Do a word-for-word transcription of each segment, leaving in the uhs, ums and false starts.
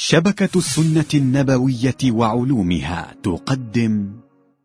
شبكة السنة النبوية وعلومها تقدم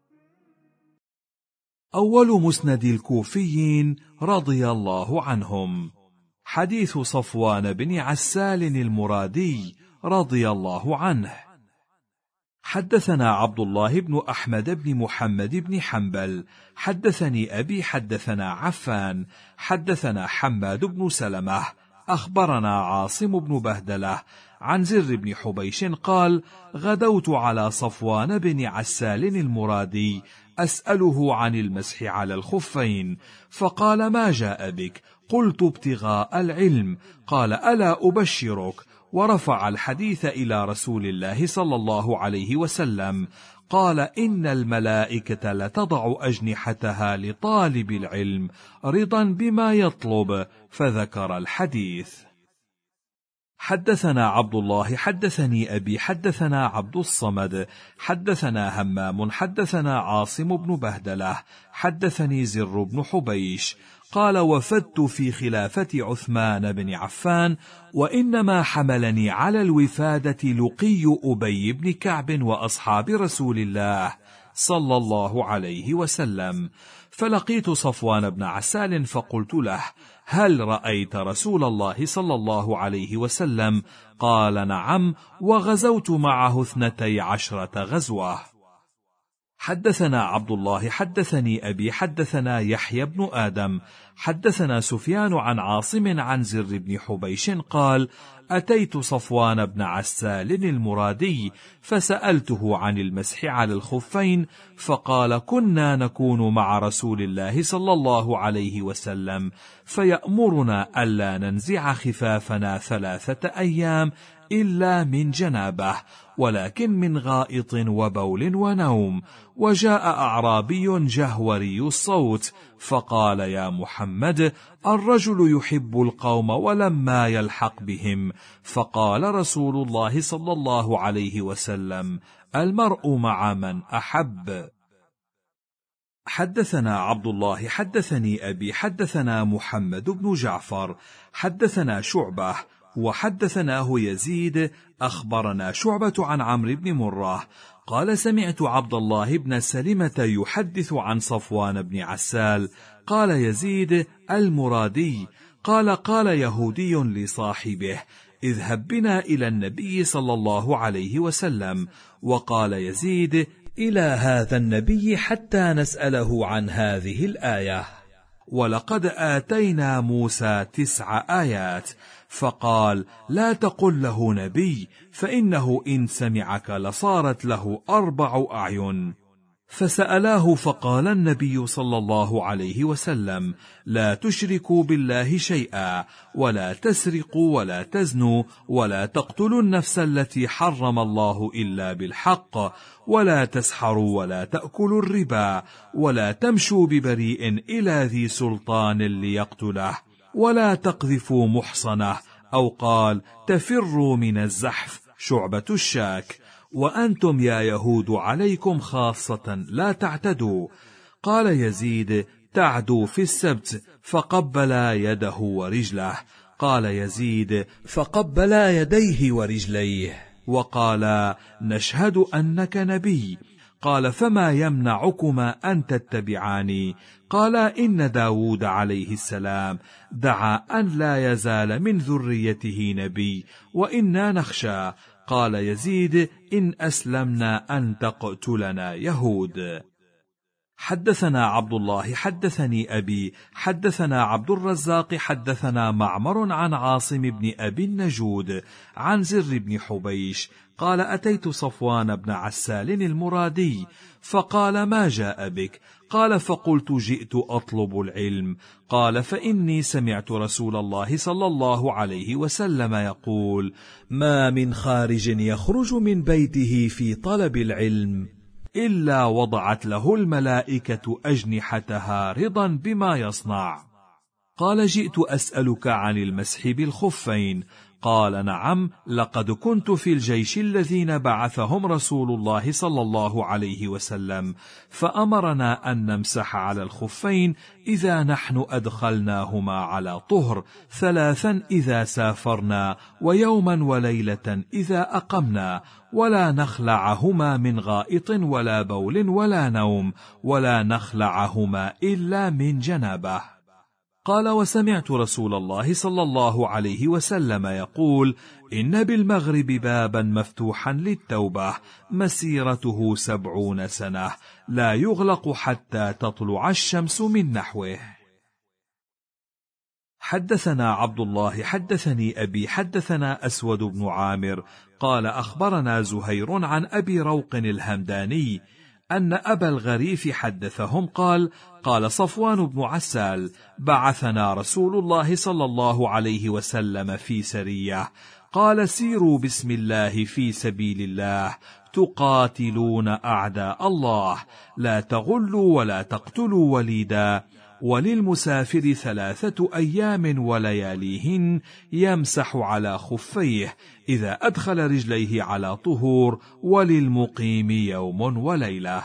أول مسند الكوفيين رضي الله عنهم، حديث صفوان بن عسال المرادي رضي الله عنه. حدثنا عبد الله بن أحمد بن محمد بن حنبل حدثني أبي حدثنا عفان حدثنا حماد بن سلمة أخبرنا عاصم بن بهدلة عن زر بن حبيش قال: غدوت على صفوان بن عسال المرادي أسأله عن المسح على الخفين، فقال: ما جاء بك؟ قلت: ابتغاء العلم. قال: ألا أبشرك؟ ورفع الحديث إلى رسول الله صلى الله عليه وسلم. قال: إن الملائكة لتضع أجنحتها لطالب العلم رضا بما يطلب، فذكر الحديث. حدثنا عبد الله حدثني أبي حدثنا عبد الصمد حدثنا همام حدثنا عاصم بن بهدلة حدثني زر بن حبيش قال: وفدت في خلافة عثمان بن عفان، وإنما حملني على الوفادة لقي أبي بن كعب وأصحاب رسول الله صلى الله عليه وسلم. فلقيت صفوان بن عسال فقلت له: هل رأيت رسول الله صلى الله عليه وسلم؟ قال: نعم، وغزوت معه اثنتي عشرة غزوة. حدثنا عبد الله حدثني أبي حدثنا يحيى بن آدم حدثنا سفيان عن عاصم عن زر بن حبيش قال: أتيت صفوان بن عسال المرادي فسألته عن المسح على الخفين، فقال: كنا نكون مع رسول الله صلى الله عليه وسلم فيأمرنا ألا ننزع خفافنا ثلاثة أيام إلا من جنابه، ولكن من غائط وبول ونوم. وجاء أعرابي جهوري الصوت فقال: يا محمد، الرجل يحب القوم ولما يلحق بهم. فقال رسول الله صلى الله عليه وسلم: المرء مع من أحب. حدثنا عبد الله حدثني أبي حدثنا محمد بن جعفر حدثنا شعبة وحدثناه يزيد أخبرنا شعبة عن عمرو بن مرة قال: سمعت عبد الله بن سلمة يحدث عن صفوان بن عسال. قال يزيد المرادي: قال قال يهودي لصاحبه: اذهب بنا إلى النبي صلى الله عليه وسلم. وقال يزيد: إلى هذا النبي حتى نسأله عن هذه الآية. ولقد آتينا موسى تسع آيات. فقال: لا تقل له نبي، فإنه إن سمعك لصارت له أربع أعين. فسألاه فقال النبي صلى الله عليه وسلم: لا تشركوا بالله شيئا، ولا تسرقوا ولا تزنوا، ولا تقتلوا النفس التي حرم الله إلا بالحق، ولا تسحروا ولا تأكلوا الربا، ولا تمشوا ببريء إلى ذي سلطان ليقتله، ولا تقذفوا محصنة، أو قال: تفروا من الزحف شعبة الشاك. وأنتم يا يهود عليكم خاصة لا تعتدوا. قال يزيد: تعدوا في السبت. فقبل يده ورجله. قال يزيد: فقبل يديه ورجليه. وقال: نشهد أنك نبي. قال: فما يمنعكما أن تتبعاني؟ قال: إن داود عليه السلام دعا أن لا يزال من ذريته نبي، وإنا نخشى. قال يزيد: إن أسلمنا أن تقتلنا يهود. حدثنا عبد الله حدثني أبي حدثنا عبد الرزاق حدثنا معمر عن عاصم بن أبي النجود عن زر بن حبيش قال: أتيت صفوان بن عسال المرادي فقال: ما جاء بك؟ قال: فقلت: جئت أطلب العلم. قال: فإني سمعت رسول الله صلى الله عليه وسلم يقول: ما من خارج يخرج من بيته في طلب العلم إلا وضعت له الملائكة أجنحتها رضا بما يصنع. قال: جئت أسألك عن المسح بالخفين. قال: نعم، لقد كنت في الجيش الذين بعثهم رسول الله صلى الله عليه وسلم، فأمرنا أن نمسح على الخفين إذا نحن أدخلناهما على طهر، ثلاثا إذا سافرنا، ويوما وليلة إذا أقمنا، ولا نخلعهما من غائط ولا بول ولا نوم، ولا نخلعهما إلا من جنابه. قال: وسمعت رسول الله صلى الله عليه وسلم يقول: إن بالمغرب بابا مفتوحا للتوبة مسيرته سبعون سنة، لا يغلق حتى تطلع الشمس من نحوه. حدثنا عبد الله حدثني أبي حدثنا أسود بن عامر قال: أخبرنا زهير عن أبي روق الهمداني أن أبا الغريف حدثهم قال: قال صفوان بن عسال: بعثنا رسول الله صلى الله عليه وسلم في سرية، قال: سيروا بسم الله في سبيل الله تقاتلون أعداء الله، لا تغلوا ولا تقتلوا وليدا، وللمسافر ثلاثة أيام ولياليهن يمسح على خفيه إذا أدخل رجليه على طهور، وللمقيم يوم وليلة.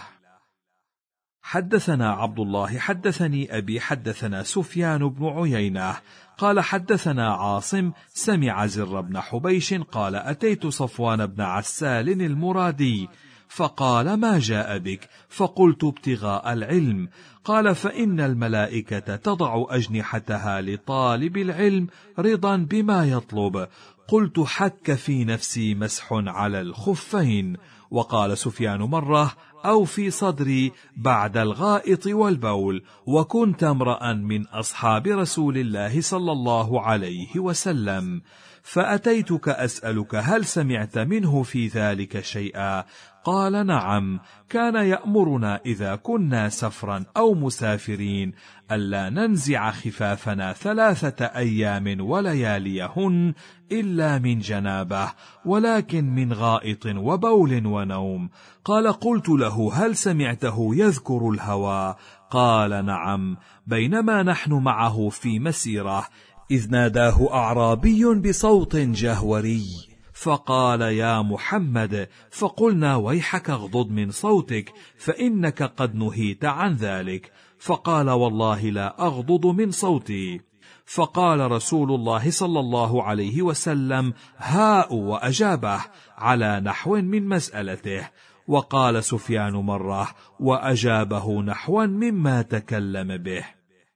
حدثنا عبد الله حدثني أبي حدثنا سفيان بن عيينة قال: حدثنا عاصم سمع زر بن حبيش قال: أتيت صفوان بن عسال المرادي فقال: ما جاء بك؟ فقلت: ابتغاء العلم. قال: فإن الملائكة تضع أجنحتها لطالب العلم رضا بما يطلب. قلت: حك في نفسي مسح على الخفين. وقال سفيان مرة: أو في صدري بعد الغائط والبول، وكنت امرأ من أصحاب رسول الله صلى الله عليه وسلم، فأتيتك أسألك هل سمعت منه في ذلك شيئا؟ قال: نعم، كان يأمرنا إذا كنا سفرا أو مسافرين ألا ننزع خفافنا ثلاثة أيام ولياليهن إلا من جنابه، ولكن من غائط وبول ونوم. قال: قلت له: هل سمعته يذكر الهوى؟ قال: نعم، بينما نحن معه في مسيرة إذ ناداه أعرابي بصوت جهوري فقال: يا محمد. فقلنا: ويحك اغضض من صوتك فإنك قد نهيت عن ذلك. فقال: والله لا أغضض من صوتي. فقال رسول الله صلى الله عليه وسلم: هاء، وأجابه على نحو من مسألته. وقال سفيان مرة: وأجابه نحوا مما تكلم به.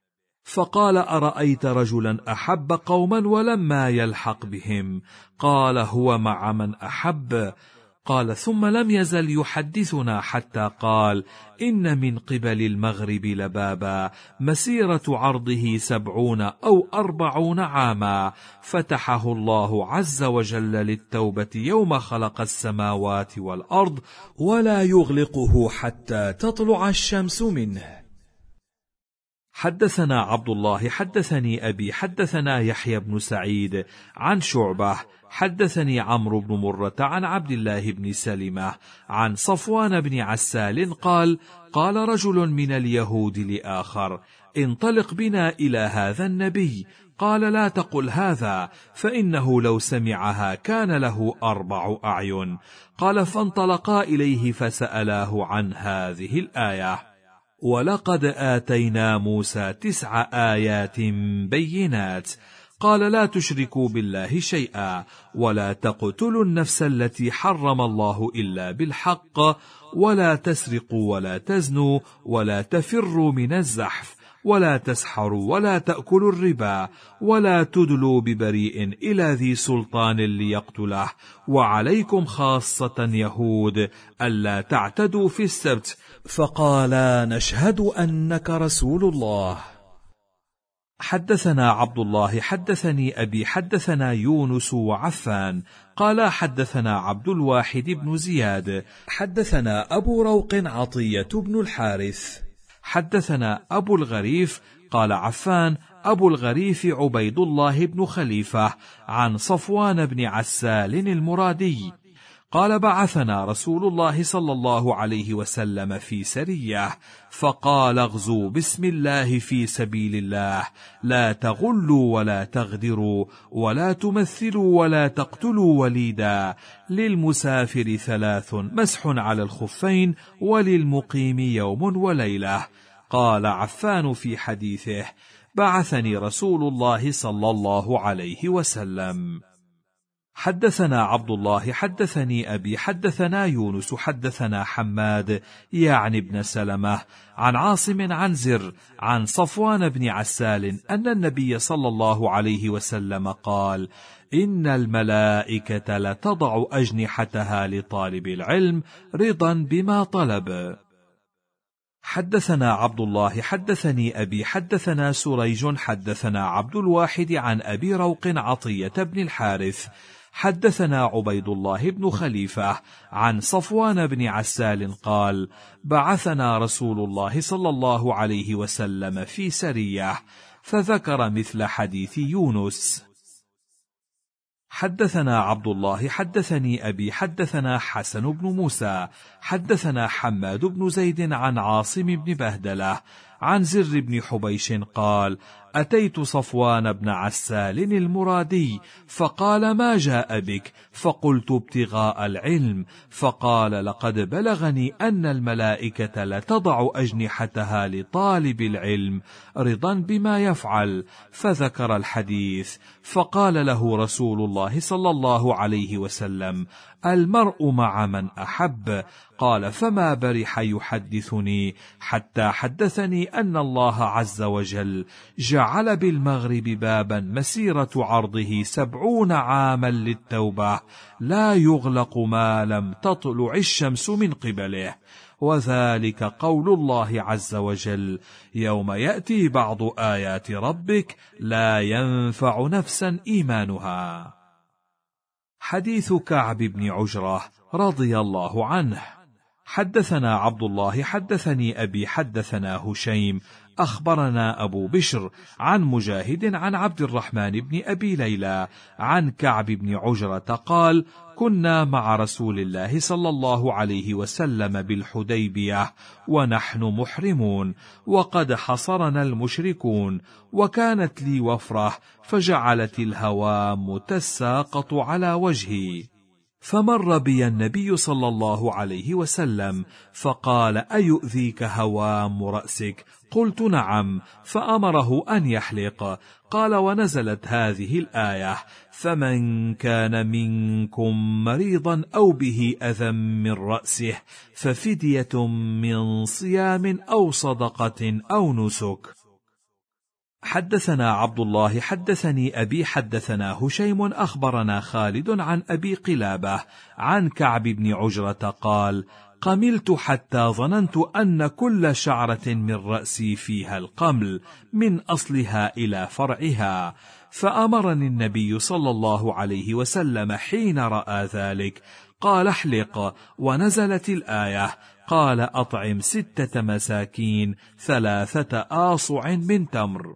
فقال: أرأيت رجلا أحب قوما ولما يلحق بهم؟ قال: هو مع من أحب. قال: ثم لم يزل يحدثنا حتى قال: إن من قبل المغرب لبابا مسيرة عرضه سبعون أو أربعون عاما، فتحه الله عز وجل للتوبة يوم خلق السماوات والأرض، ولا يغلقه حتى تطلع الشمس منه. حدثنا عبد الله حدثني أبي حدثنا يحيى بن سعيد عن شعبة حدثني عمرو بن مرة عن عبد الله بن سلمة عن صفوان بن عسال قال: قال رجل من اليهود لآخر: انطلق بنا إلى هذا النبي. قال: لا تقل هذا، فإنه لو سمعها كان له أربع أعين. قال: فانطلقا إليه فسألاه عن هذه الآية: ولقد آتينا موسى تسع آيات بينات. قال: لا تشركوا بالله شيئا، ولا تقتلوا النفس التي حرم الله إلا بالحق، ولا تسرقوا ولا تزنوا، ولا تفروا من الزحف، ولا تسحروا، ولا تأكلوا الربا، ولا تدلوا ببريء إلى ذي سلطان ليقتله، وعليكم خاصة يهود ألا تعتدوا في السبت. فقالا: نشهد أنك رسول الله. حدثنا عبد الله حدثني أبي حدثنا يونس وعفان قال: حدثنا عبد الواحد بن زياد حدثنا أبو روق عطية بن الحارث حدثنا أبو الغريف قال عفان: أبو الغريف عبيد الله بن خليفة عن صفوان بن عسال المرادي قال: بعثنا رسول الله صلى الله عليه وسلم في سرية، فقال: اغزوا بسم الله في سبيل الله، لا تغلوا ولا تغدروا ولا تمثلوا ولا تقتلوا وليدا، للمسافر ثلاث: مسح على الخفين، وللمقيم يوم وليلة. قال عفان في حديثه: بعثني رسول الله صلى الله عليه وسلم. حدثنا عبد الله حدثني أبي حدثنا يونس حدثنا حماد يعني ابن سلمة عن عاصم عن زر عن صفوان بن عسال أن النبي صلى الله عليه وسلم قال: إن الملائكة لتضع أجنحتها لطالب العلم رضا بما طلب. حدثنا عبد الله حدثني أبي حدثنا سريج حدثنا عبد الواحد عن أبي روق عطية بن الحارث حدثنا عبيد الله بن خليفة عن صفوان بن عسال قال: بعثنا رسول الله صلى الله عليه وسلم في سرية، فذكر مثل حديث يونس. حدثنا عبد الله حدثني أبي حدثنا حسن بن موسى حدثنا حماد بن زيد عن عاصم بن بهدلة عن زر بن حبيش قال: أتيت صفوان بن عسال المرادي فقال: ما جاء بك؟ فقلت: ابتغاء العلم. فقال: لقد بلغني أن الملائكة لتضع أجنحتها لطالب العلم رضا بما يفعل، فذكر الحديث. فقال له رسول الله صلى الله عليه وسلم: المرء مع من أحب. قال: فما برح يحدثني حتى حدثني أن الله عز وجل جعل بالمغرب بابا مسيرة عرضه سبعون عاما للتوبة لا يغلق ما لم تطلع الشمس من قبله، وذلك قول الله عز وجل: يوم يأتي بعض آيات ربك لا ينفع نفسا إيمانها. حديث كعب بن عجرة رضي الله عنه. حدثنا عبد الله حدثني أبي حدثنا هشيم أخبرنا أبو بشر عن مجاهد عن عبد الرحمن بن أبي ليلى عن كعب بن عجرة قال: كنا مع رسول الله صلى الله عليه وسلم بالحديبية ونحن محرمون، وقد حصرنا المشركون، وكانت لي وفرة، فجعلت الهوام تساقط على وجهي، فمر بي النبي صلى الله عليه وسلم فقال: أيؤذيك هوام رأسك؟ قلت: نعم. فأمره أن يحلق. قال: ونزلت هذه الآية: فمن كان منكم مريضا أو به أذى من رأسه ففدية من صيام أو صدقة أو نسك. حدثنا عبد الله حدثني أبي حدثنا هشيم أخبرنا خالد عن أبي قلابة عن كعب بن عجرة قال: قملت حتى ظننت أن كل شعرة من رأسي فيها القمل من أصلها إلى فرعها، فأمرني النبي صلى الله عليه وسلم حين رأى ذلك قال: احلق. ونزلت الآية: قال: أطعم ستة مساكين ثلاثة آصع من تمر.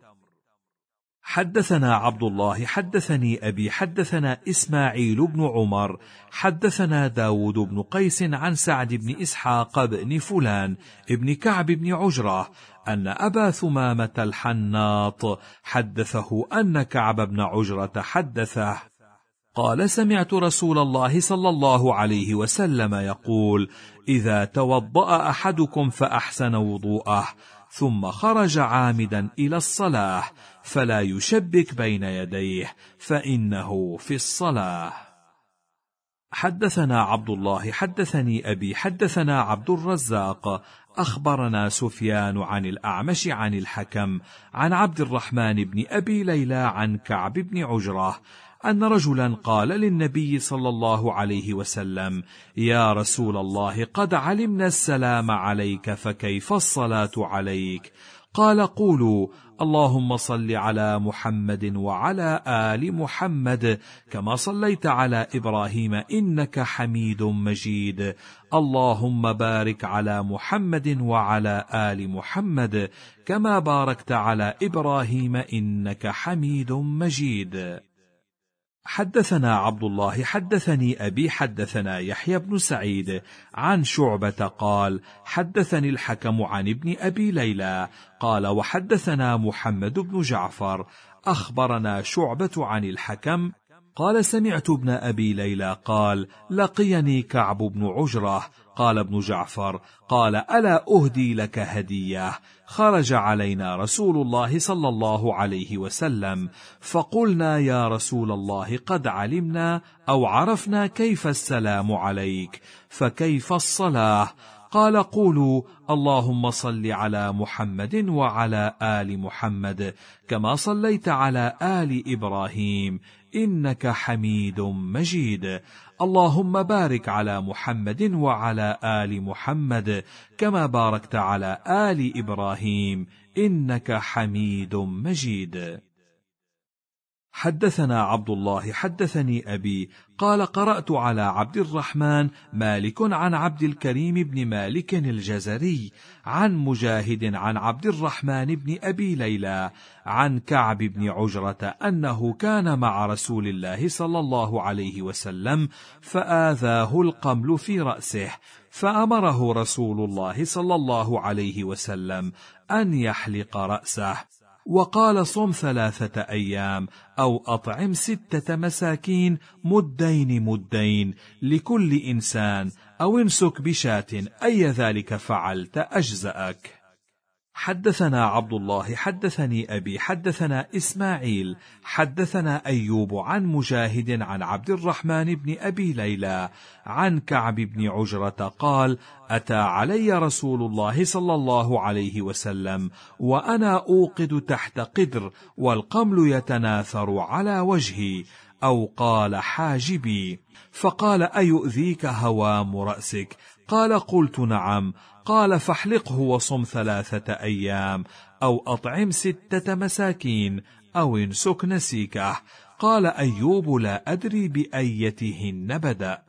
حدثنا عبد الله حدثني أبي حدثنا إسماعيل بن عمر حدثنا داود بن قيس عن سعد بن إسحاق بن فلان ابن كعب بن عجرة أن أبا ثمامة الحناط حدثه أن كعب بن عجرة حدثه قال: سمعت رسول الله صلى الله عليه وسلم يقول: إذا توضأ أحدكم فأحسن وضوءه ثم خرج عامدا إلى الصلاة فلا يشبك بين يديه فإنه في الصلاة. حدثنا عبد الله حدثني أبي حدثنا عبد الرزاق أخبرنا سفيان عن الأعمش عن الحكم عن عبد الرحمن بن أبي ليلى عن كعب بن عجرة أن رجلا قال للنبي صلى الله عليه وسلم: يا رسول الله، قد علمنا السلام عليك، فكيف الصلاة عليك؟ قال: قولوا: اللهم صل على محمد وعلى آل محمد كما صليت على إبراهيم إنك حميد مجيد، اللهم بارك على محمد وعلى آل محمد كما باركت على إبراهيم إنك حميد مجيد. حدثنا عبد الله حدثني أبي حدثنا يحيى بن سعيد عن شعبة قال حدثني الحكم عن ابن أبي ليلى قال وحدثنا محمد بن جعفر أخبرنا شعبة عن الحكم قال سمعت ابن أبي ليلى قال لقيني كعب بن عجرة قال ابن جعفر قال ألا أهدي لك هدية خرج علينا رسول الله صلى الله عليه وسلم فقلنا يا رسول الله قد علمنا أو عرفنا كيف السلام عليك فكيف الصلاة قال قولوا اللهم صل على محمد وعلى آل محمد كما صليت على آل إبراهيم إنك حميد مجيد اللهم بارك على محمد وعلى آل محمد كما باركت على آل إبراهيم إنك حميد مجيد. حدثنا عبد الله حدثني أبي قال قرأت على عبد الرحمن مالك عن عبد الكريم بن مالك الجزري عن مجاهد عن عبد الرحمن بن أبي ليلى عن كعب بن عجرة أنه كان مع رسول الله صلى الله عليه وسلم فآذاه القمل في رأسه فأمره رسول الله صلى الله عليه وسلم أن يحلق رأسه وقال صم ثلاثة أيام أو أطعم ستة مساكين مدين مدين لكل إنسان أو امسك بشاة أي ذلك فعلت أجزأك. حدثنا عبد الله حدثني أبي حدثنا إسماعيل حدثنا أيوب عن مجاهد عن عبد الرحمن بن أبي ليلى عن كعب بن عجرة قال أتى علي رسول الله صلى الله عليه وسلم وأنا أوقد تحت قدر والقمل يتناثر على وجهي أو قال حاجبي فقال أيؤذيك هوام رأسك قال قلت نعم قال فاحلقه وصم ثلاثة أيام أو أطعم ستة مساكين أو انسك نسيكه قال أيوب لا أدري بأيتهن بدأ.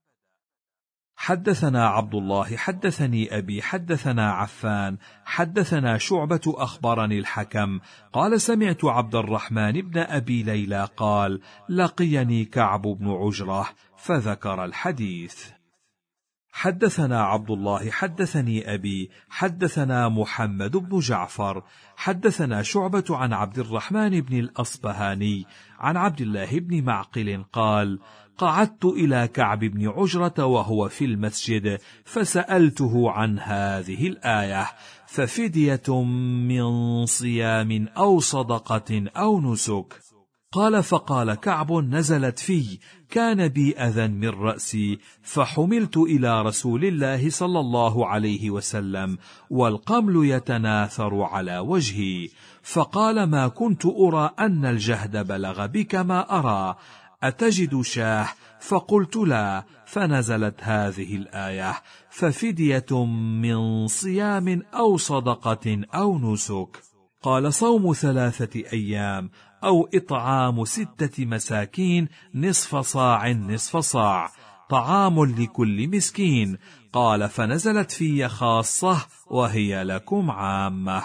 حدثنا عبد الله حدثني أبي حدثنا عفان حدثنا شعبة أخبرني الحكم قال سمعت عبد الرحمن بن أبي ليلى قال لقيني كعب بن عجرة فذكر الحديث. حدثنا عبد الله حدثني أبي حدثنا محمد بن جعفر حدثنا شعبة عن عبد الرحمن بن الأصبهاني عن عبد الله بن معقل قال قعدت إلى كعب بن عجرة وهو في المسجد فسألته عن هذه الآية ففدية من صيام أو صدقة أو نسك قال فقال كعب نزلت في كان بي أذى من رأسي فحملت إلى رسول الله صلى الله عليه وسلم والقمل يتناثر على وجهي فقال ما كنت أرى أن الجهد بلغ بك ما أرى أتجد شاه فقلت لا فنزلت هذه الآية ففدية من صيام أو صدقة أو نسك قال صوم ثلاثة أيام أو إطعام ستة مساكين نصف صاع نصف صاع طعام لكل مسكين قال فنزلت في خاصة وهي لكم عامة.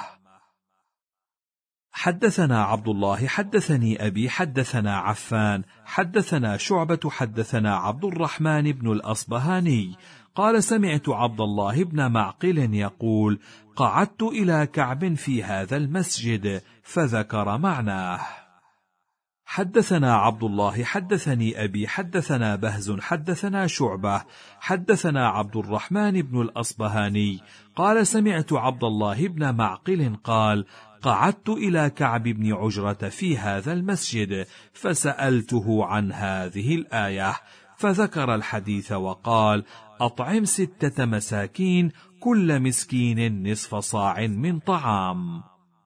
حدثنا عبد الله حدثني أبي حدثنا عفان حدثنا شعبة حدثنا عبد الرحمن بن الأصبهاني قال سمعت عبد الله بن معقل يقول قعدت إلى كعب في هذا المسجد فذكر معناه. حدثنا عبد الله حدثني أبي حدثنا بهز حدثنا شعبة حدثنا عبد الرحمن بن الأصبهاني قال سمعت عبد الله بن معقل قال قعدت إلى كعب بن عجرة في هذا المسجد فسألته عن هذه الآية فذكر الحديث وقال أطعم ستة مساكين كل مسكين نصف صاع من طعام.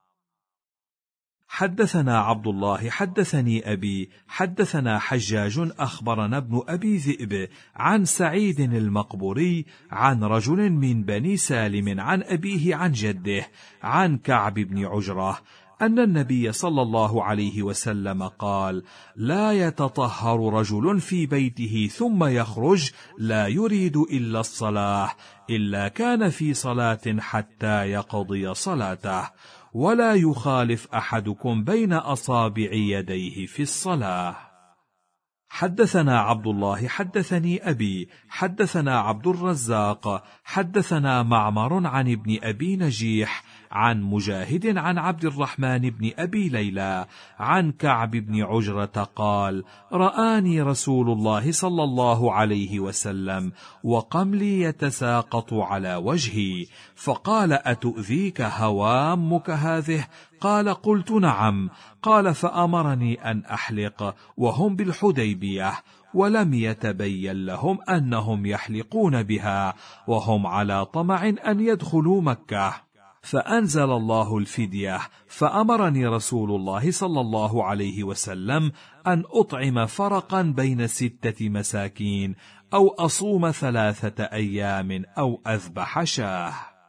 حدثنا عبد الله حدثني أبي حدثنا حجاج أخبرنا ابن أبي ذئب عن سعيد المقبوري عن رجل من بني سالم عن أبيه عن جده عن كعب بن عجرة أن النبي صلى الله عليه وسلم قال لا يتطهر رجل في بيته ثم يخرج لا يريد إلا الصلاة إلا كان في صلاة حتى يقضي صلاته ولا يخالف أحدكم بين أصابع يديه في الصلاة. حدثنا عبد الله حدثني أبي حدثنا عبد الرزاق حدثنا معمر عن ابن أبي نجيح عن مجاهد عن عبد الرحمن بن أبي ليلى عن كعب بن عجرة قال: رآني رسول الله صلى الله عليه وسلم وقملي يتساقط على وجهي، فقال: أتؤذيك هوامك هذه؟ قال: قلت: نعم. قال: فأمرني أن أحلق وهم بالحديبية، ولم يتبين لهم أنهم يحلقون بها، وهم على طمع أن يدخلوا مكة، فأنزل الله الفدية، فأمرني رسول الله صلى الله عليه وسلم أن أطعم فرقا بين ستة مساكين، أو أصوم ثلاثة أيام، أو أذبح شاه.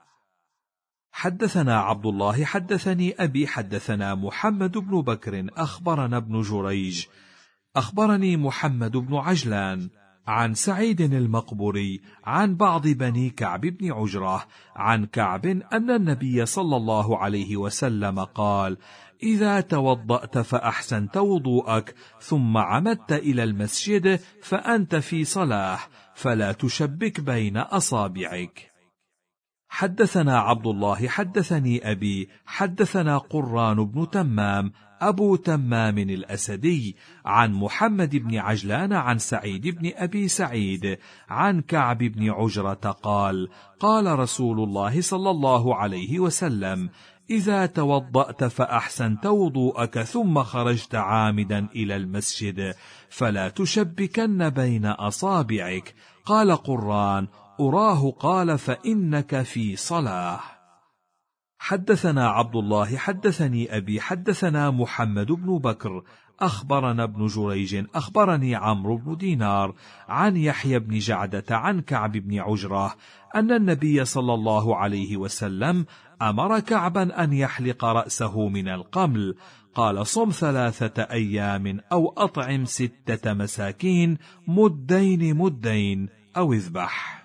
حدثنا عبد الله حدثني أبي حدثنا محمد بن بكر أخبرنا ابن جريج أخبرني محمد بن عجلان عن سعيد المقبري عن بعض بني كعب بن عجرة عن كعب أن النبي صلى الله عليه وسلم قال: إذا توضأت فأحسنت وضوءك ثم عمدت إلى المسجد فأنت في صلاة، فلا تشبك بين أصابعك. حدثنا عبد الله حدثني أبي حدثنا قران بن تمام أبو تمام الأسدي عن محمد بن عجلان عن سعيد بن أبي سعيد عن كعب بن عجرة قال: قال رسول الله صلى الله عليه وسلم: إذا توضأت فأحسنت وضوءك ثم خرجت عامدا إلى المسجد فلا تشبكن بين أصابعك. قال قران: أراه قال: فإنك في صلاة. حدثنا عبد الله حدثني أبي حدثنا محمد بن بكر أخبرنا ابن جريج أخبرني عمرو بن دينار عن يحيى بن جعدة عن كعب بن عجرة أن النبي صلى الله عليه وسلم أمر كعبا أن يحلق رأسه من القمل. قال: صم ثلاثة أيام، أو أطعم ستة مساكين، مدين مدين، أو اذبح.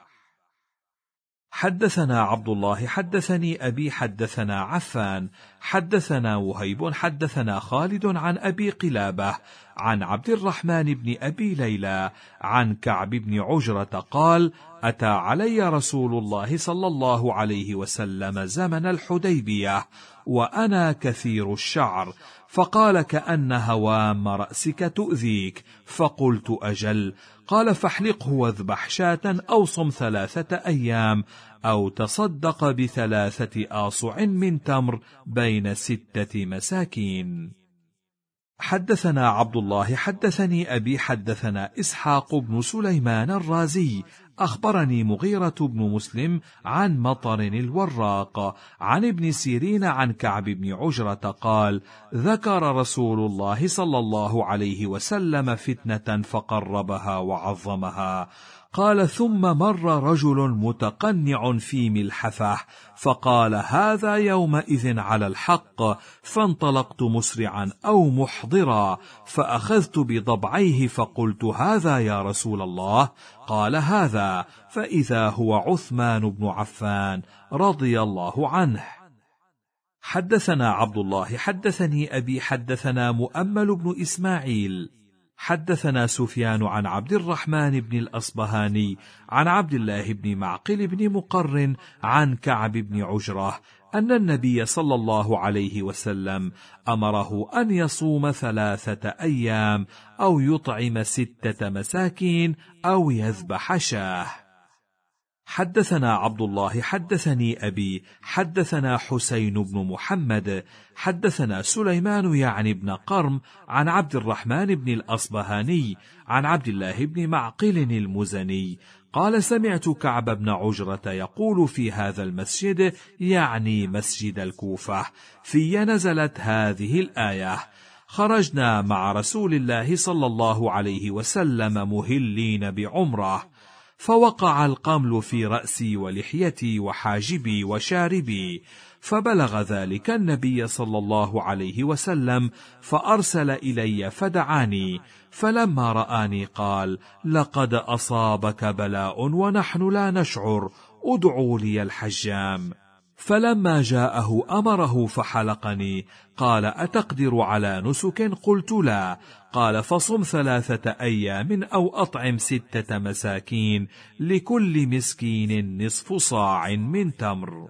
حدثنا عبد الله حدثني أبي حدثنا عفان حدثنا وهيب حدثنا خالد عن أبي قلابة عن عبد الرحمن بن أبي ليلى عن كعب بن عجرة قال: أتى علي رسول الله صلى الله عليه وسلم زمن الحديبية وأنا كثير الشعر، فقال: كأن هوام رأسك تؤذيك، فقلت: أجل. قال: فاحلقه واذبح شاة، أو صم ثلاثة أيام، أو تصدق بثلاثة آصع من تمر بين ستة مساكين. حدثنا عبد الله حدثني أبي حدثنا إسحاق بن سليمان الرازي أخبرني مغيرة بن مسلم عن مطر الوراق عن ابن سيرين عن كعب بن عجرة قال: ذكر رسول الله صلى الله عليه وسلم فتنة فقربها وعظمها. قال: ثم مر رجل متقنع في ملحفة، فقال: هذا يومئذ على الحق، فانطلقت مسرعا أو محضرا، فأخذت بضبعيه فقلت: هذا يا رسول الله؟ قال: هذا، فإذا هو عثمان بن عفان رضي الله عنه. حدثنا عبد الله حدثني أبي حدثنا مؤمل بن إسماعيل حدثنا سفيان عن عبد الرحمن بن الأصبهاني عن عبد الله بن معقل بن مقرن عن كعب بن عجرة أن النبي صلى الله عليه وسلم أمره أن يصوم ثلاثة أيام، أو يطعم ستة مساكين، أو يذبح شاه. حدثنا عبد الله حدثني أبي حدثنا حسين بن محمد حدثنا سليمان يعني بن قرم عن عبد الرحمن بن الأصبهاني عن عبد الله بن معقل المزني قال: سمعت كعب بن عجرة يقول في هذا المسجد، يعني مسجد الكوفة، في نزلت هذه الآية: خرجنا مع رسول الله صلى الله عليه وسلم مهلين بعمره، فوقع القمل في رأسي ولحيتي وحاجبي وشاربي، فبلغ ذلك النبي صلى الله عليه وسلم، فأرسل إلي فدعاني، فلما رآني قال: لقد أصابك بلاء ونحن لا نشعر، ادعوا لي الحجام. فلما جاءه أمره فحلقني. قال: أتقدر على نسك؟ قلت: لا. قال: فصم ثلاثة أيام أو أطعم ستة مساكين، لكل مسكين نصف صاع من تمر.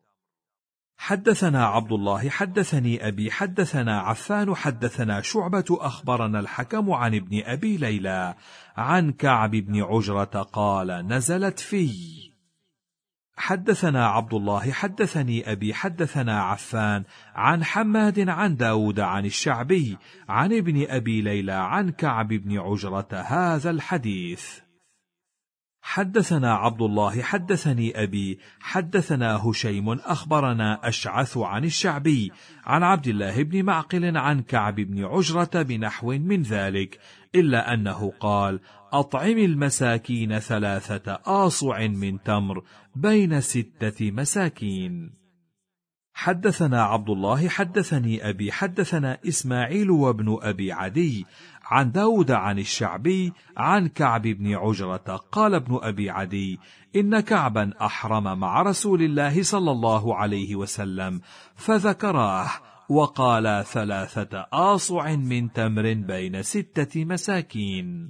حدثنا عبد الله حدثني أبي حدثنا عفان حدثنا شعبة أخبرنا الحكم عن ابن أبي ليلى عن كعب بن عجرة قال: نزلت في. حدثنا عبد الله حدثني أبي حدثنا عفان عن حماد عن داود عن الشعبي عن ابن أبي ليلى عن كعب بن عجرة هذا الحديث. حدثنا عبد الله حدثني أبي حدثنا هشيم أخبرنا أشعث عن الشعبي عن عبد الله بن معقل عن كعب بن عجرة بنحو من ذلك، إلا أنه قال: أطعم المساكين ثلاثة آصع من تمر بين ستة مساكين. حدثنا عبد الله حدثني أبي حدثنا إسماعيل وابن أبي عدي عن داود عن الشعبي عن كعب بن عجرة قال ابن أبي عدي: إن كعبا أحرم مع رسول الله صلى الله عليه وسلم فذكراه وقال: ثلاثة آصع من تمر بين ستة مساكين.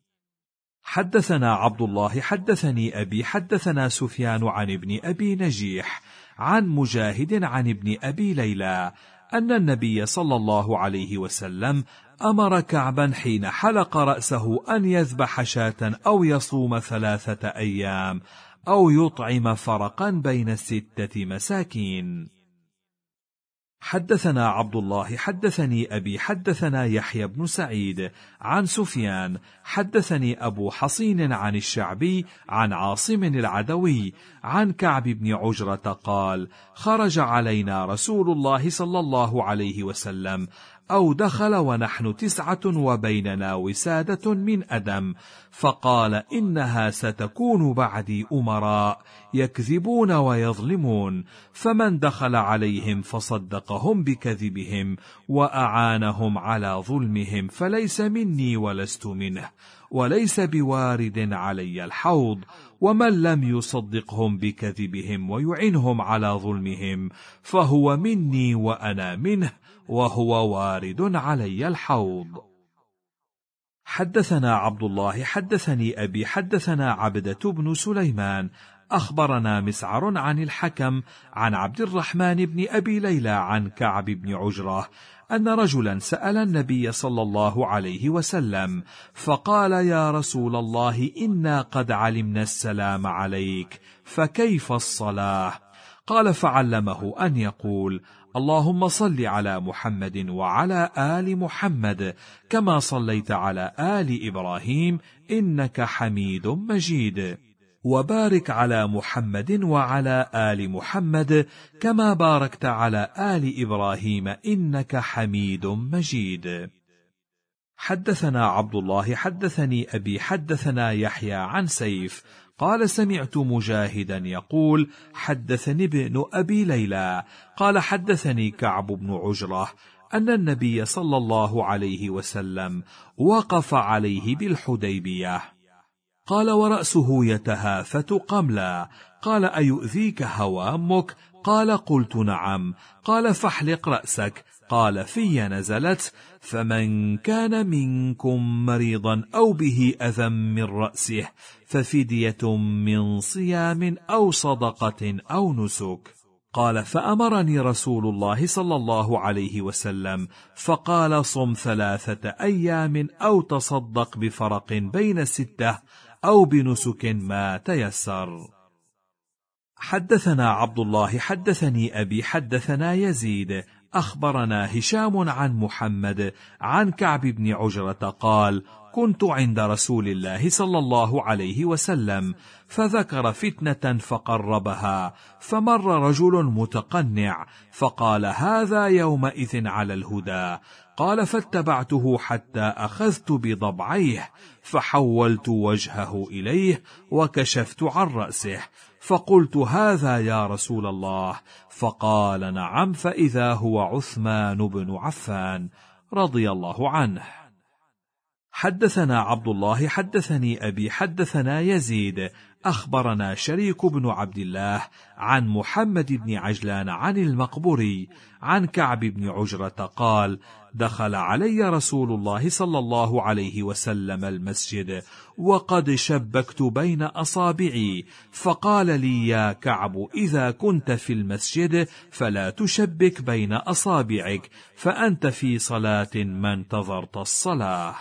حدثنا عبد الله حدثني أبي حدثنا سفيان عن ابن أبي نجيح عن مجاهد عن ابن أبي ليلى أن النبي صلى الله عليه وسلم أمر كعبا حين حلق رأسه أن يذبح شاة أو يصوم ثلاثة أيام أو يطعم فرقا بين الستة مساكين. حدثنا عبد الله حدثني أبي حدثنا يحيى بن سعيد عن سفيان حدثني أبو حصين عن الشعبي عن عاصم العدوي عن كعب بن عجرة قال: خرج علينا رسول الله صلى الله عليه وسلم أو دخل ونحن تسعة وبيننا وسادة من أدم، فقال: إنها ستكون بعدي أمراء يكذبون ويظلمون، فمن دخل عليهم فصدقهم بكذبهم وأعانهم على ظلمهم فليس مني ولست منه، وليس بوارد علي الحوض، ومن لم يصدقهم بكذبهم ويعنهم على ظلمهم فهو مني وأنا منه، وهو وارد علي الحوض. حدثنا عبد الله حدثني أبي حدثنا عبدة بن سليمان أخبرنا مسعر عن الحكم عن عبد الرحمن بن أبي ليلى عن كعب بن عجرة أن رجلا سأل النبي صلى الله عليه وسلم فقال: يا رسول الله، إنا قد علمنا السلام عليك، فكيف الصلاة؟ قال: فعلمه أن يقول: اللهم صل على محمد وعلى آل محمد كما صليت على آل إبراهيم إنك حميد مجيد، وبارك على محمد وعلى آل محمد كما باركت على آل إبراهيم إنك حميد مجيد. حدثنا عبد الله حدثني أبي حدثنا يحيى عن سيف قال: سمعت مجاهدا يقول: حدثني ابن أبي ليلى قال: حدثني كعب بن عجرة أن النبي صلى الله عليه وسلم وقف عليه بالحديبية. قال: ورأسه يتهافت قملا. قال: أيؤذيك هوامك؟ قال: قلت نعم. قال: فاحلق رأسك. قال: في نزلت: فمن كان منكم مريضا أو به أذى من رأسه ففدية من صيام أو صدقة أو نسك. قال: فأمرني رسول الله صلى الله عليه وسلم فقال: صم ثلاثة أيام أو تصدق بفرق بين الستة أو بنسك ما تيسر. حدثنا عبد الله حدثني أبي حدثنا يزيد أخبرنا هشام عن محمد عن كعب بن عجرة قال: كنت عند رسول الله صلى الله عليه وسلم فذكر فتنة فقربها، فمر رجل متقنع فقال: هذا يومئذ على الهدى. قال: فاتبعته حتى أخذت بضبعيه فحولت وجهه إليه وكشفت عن رأسه، فقلت: هذا يا رسول الله؟ فقال: نعم، فإذا هو عثمان بن عفان رضي الله عنه. حدثنا عبد الله حدثني أبي حدثنا يزيد أخبرنا شريك بن عبد الله عن محمد بن عجلان عن المقبوري عن كعب بن عجرة قال: دخل علي رسول الله صلى الله عليه وسلم المسجد وقد شبكت بين أصابعي، فقال لي: يا كعب، إذا كنت في المسجد فلا تشبك بين أصابعك، فأنت في صلاة ما انتظرت الصلاة.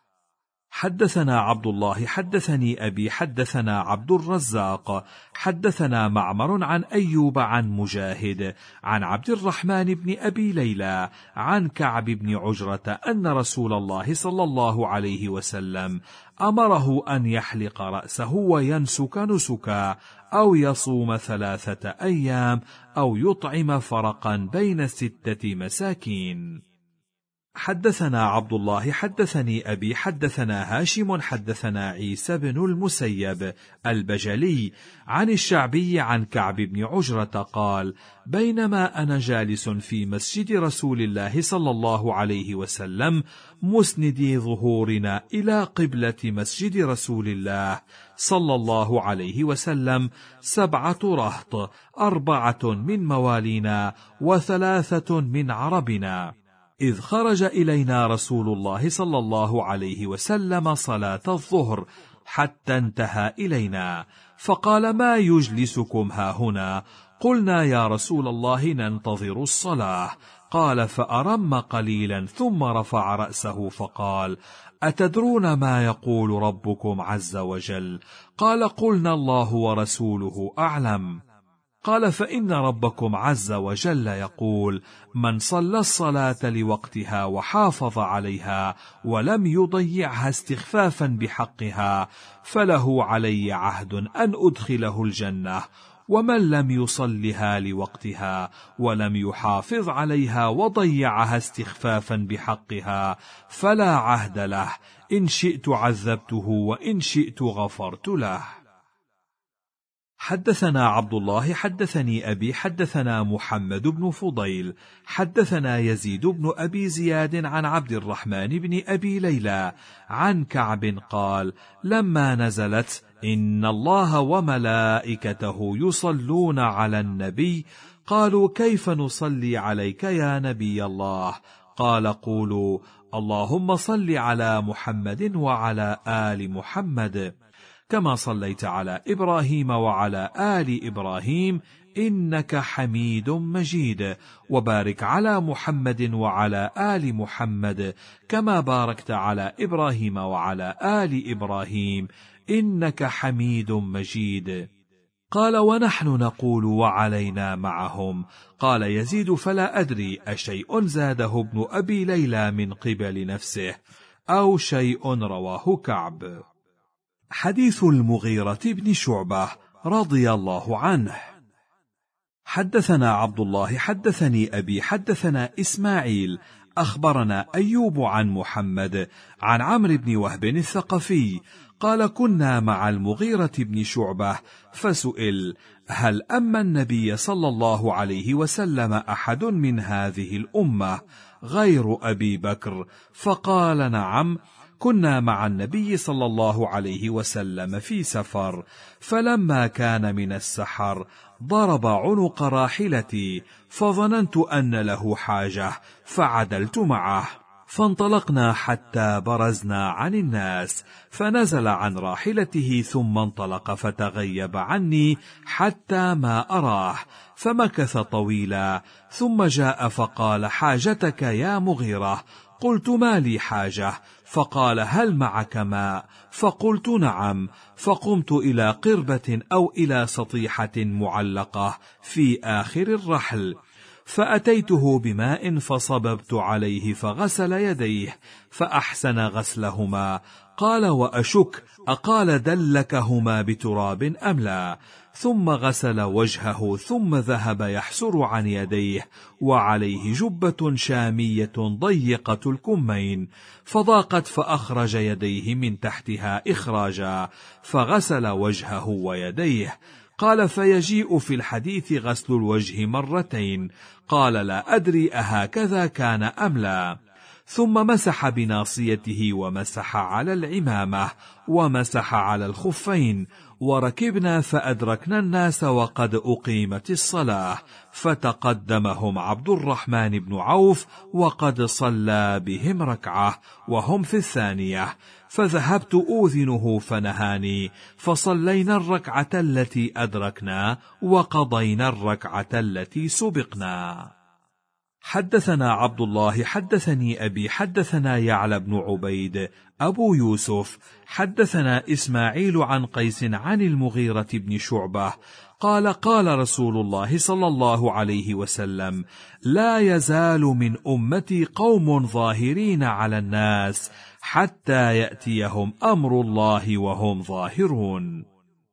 حدثنا عبد الله حدثني أبي حدثنا عبد الرزاق حدثنا معمر عن أيوب عن مجاهد عن عبد الرحمن بن أبي ليلى عن كعب بن عجرة أن رسول الله صلى الله عليه وسلم أمره أن يحلق رأسه وينسك نسكا، أو يصوم ثلاثة أيام، أو يطعم فرقا بين ستة مساكين. حدثنا عبد الله حدثني أبي حدثنا هاشم حدثنا عيسى بن المسيب البجلي عن الشعبي عن كعب بن عجرة قال: بينما أنا جالس في مسجد رسول الله صلى الله عليه وسلم مسندي ظهورنا إلى قبلة مسجد رسول الله صلى الله عليه وسلم سبعة رهط، أربعة من موالينا وثلاثة من عربنا، إذ خرج إلينا رسول الله صلى الله عليه وسلم صلاة الظهر حتى انتهى إلينا، فقال: ما يجلسكم هاهنا؟ قلنا: يا رسول الله ننتظر الصلاة. قال: فأرم قليلا ثم رفع رأسه فقال: أتدرون ما يقول ربكم عز وجل؟ قال: قلنا: الله ورسوله أعلم. قال: فإن ربكم عز وجل يقول: من صلى الصلاة لوقتها وحافظ عليها ولم يضيعها استخفافا بحقها فله علي عهد أن أدخله الجنة، ومن لم يصلها لوقتها ولم يحافظ عليها وضيعها استخفافا بحقها فلا عهد له، إن شئت عذبته وإن شئت غفرت له. حدثنا عبد الله حدثني أبي حدثنا محمد بن فضيل حدثنا يزيد بن أبي زياد عن عبد الرحمن بن أبي ليلى عن كعب قال: لما نزلت إن الله وملائكته يصلون على النبي قالوا: كيف نصلي عليك يا نبي الله؟ قال: قولوا: اللهم صل على محمد وعلى آل محمد كما صليت على إبراهيم وعلى آل إبراهيم إنك حميد مجيد، وبارك على محمد وعلى آل محمد كما باركت على إبراهيم وعلى آل إبراهيم إنك حميد مجيد. قال: ونحن نقول وعلينا معهم. قال يزيد: فلا أدري أشيء زاده ابن أبي ليلى من قبل نفسه أو شيء رواه كعب. حديث المغيرة بن شعبة رضي الله عنه. حدثنا عبد الله حدثني أبي حدثنا إسماعيل أخبرنا أيوب عن محمد عن عمرو بن وهب الثقفي قال: كنا مع المغيرة بن شعبة فسئل: هل أما النبي صلى الله عليه وسلم أحد من هذه الأمة غير أبي بكر؟ فقال: نعم، كنا مع النبي صلى الله عليه وسلم في سفر، فلما كان من السحر ضرب عنق راحلتي، فظننت أن له حاجة فعدلت معه، فانطلقنا حتى برزنا عن الناس، فنزل عن راحلته ثم انطلق فتغيب عني حتى ما أراه، فمكث طويلا، ثم جاء فقال: حاجتك يا مغيرة؟ قلت: ما لي حاجة. فقال: هل معك ماء؟ فقلت: نعم. فقمت إلى قربة أو إلى سطيحة معلقة في آخر الرحل، فأتيته بماء فصببت عليه فغسل يديه فأحسن غسلهما. قال: وأشك أقال دلكهما بتراب أم لا؟ ثم غسل وجهه ثم ذهب يحسر عن يديه، وعليه جبة شامية ضيقة الكمين، فضاقت فأخرج يديه من تحتها إخراجا، فغسل وجهه ويديه. قال: فيجيء في الحديث غسل الوجه مرتين. قال: لا أدري أهكذا كان أم لا. ثم مسح بناصيته ومسح على العمامة ومسح على الخفين، وركبنا فأدركنا الناس وقد أقيمت الصلاة، فتقدمهم عبد الرحمن بن عوف وقد صلى بهم ركعة وهم في الثانية، فذهبت أوذنه فنهاني، فصلينا الركعة التي أدركنا وقضينا الركعة التي سبقنا. حدثنا عبد الله حدثني أبي حدثنا يعلى بن عبيد أبو يوسف حدثنا إسماعيل عن قيس عن المغيرة بن شعبة قال قال رسول الله صلى الله عليه وسلم: لا يزال من أمتي قوم ظاهرين على الناس حتى يأتيهم أمر الله وهم ظاهرون.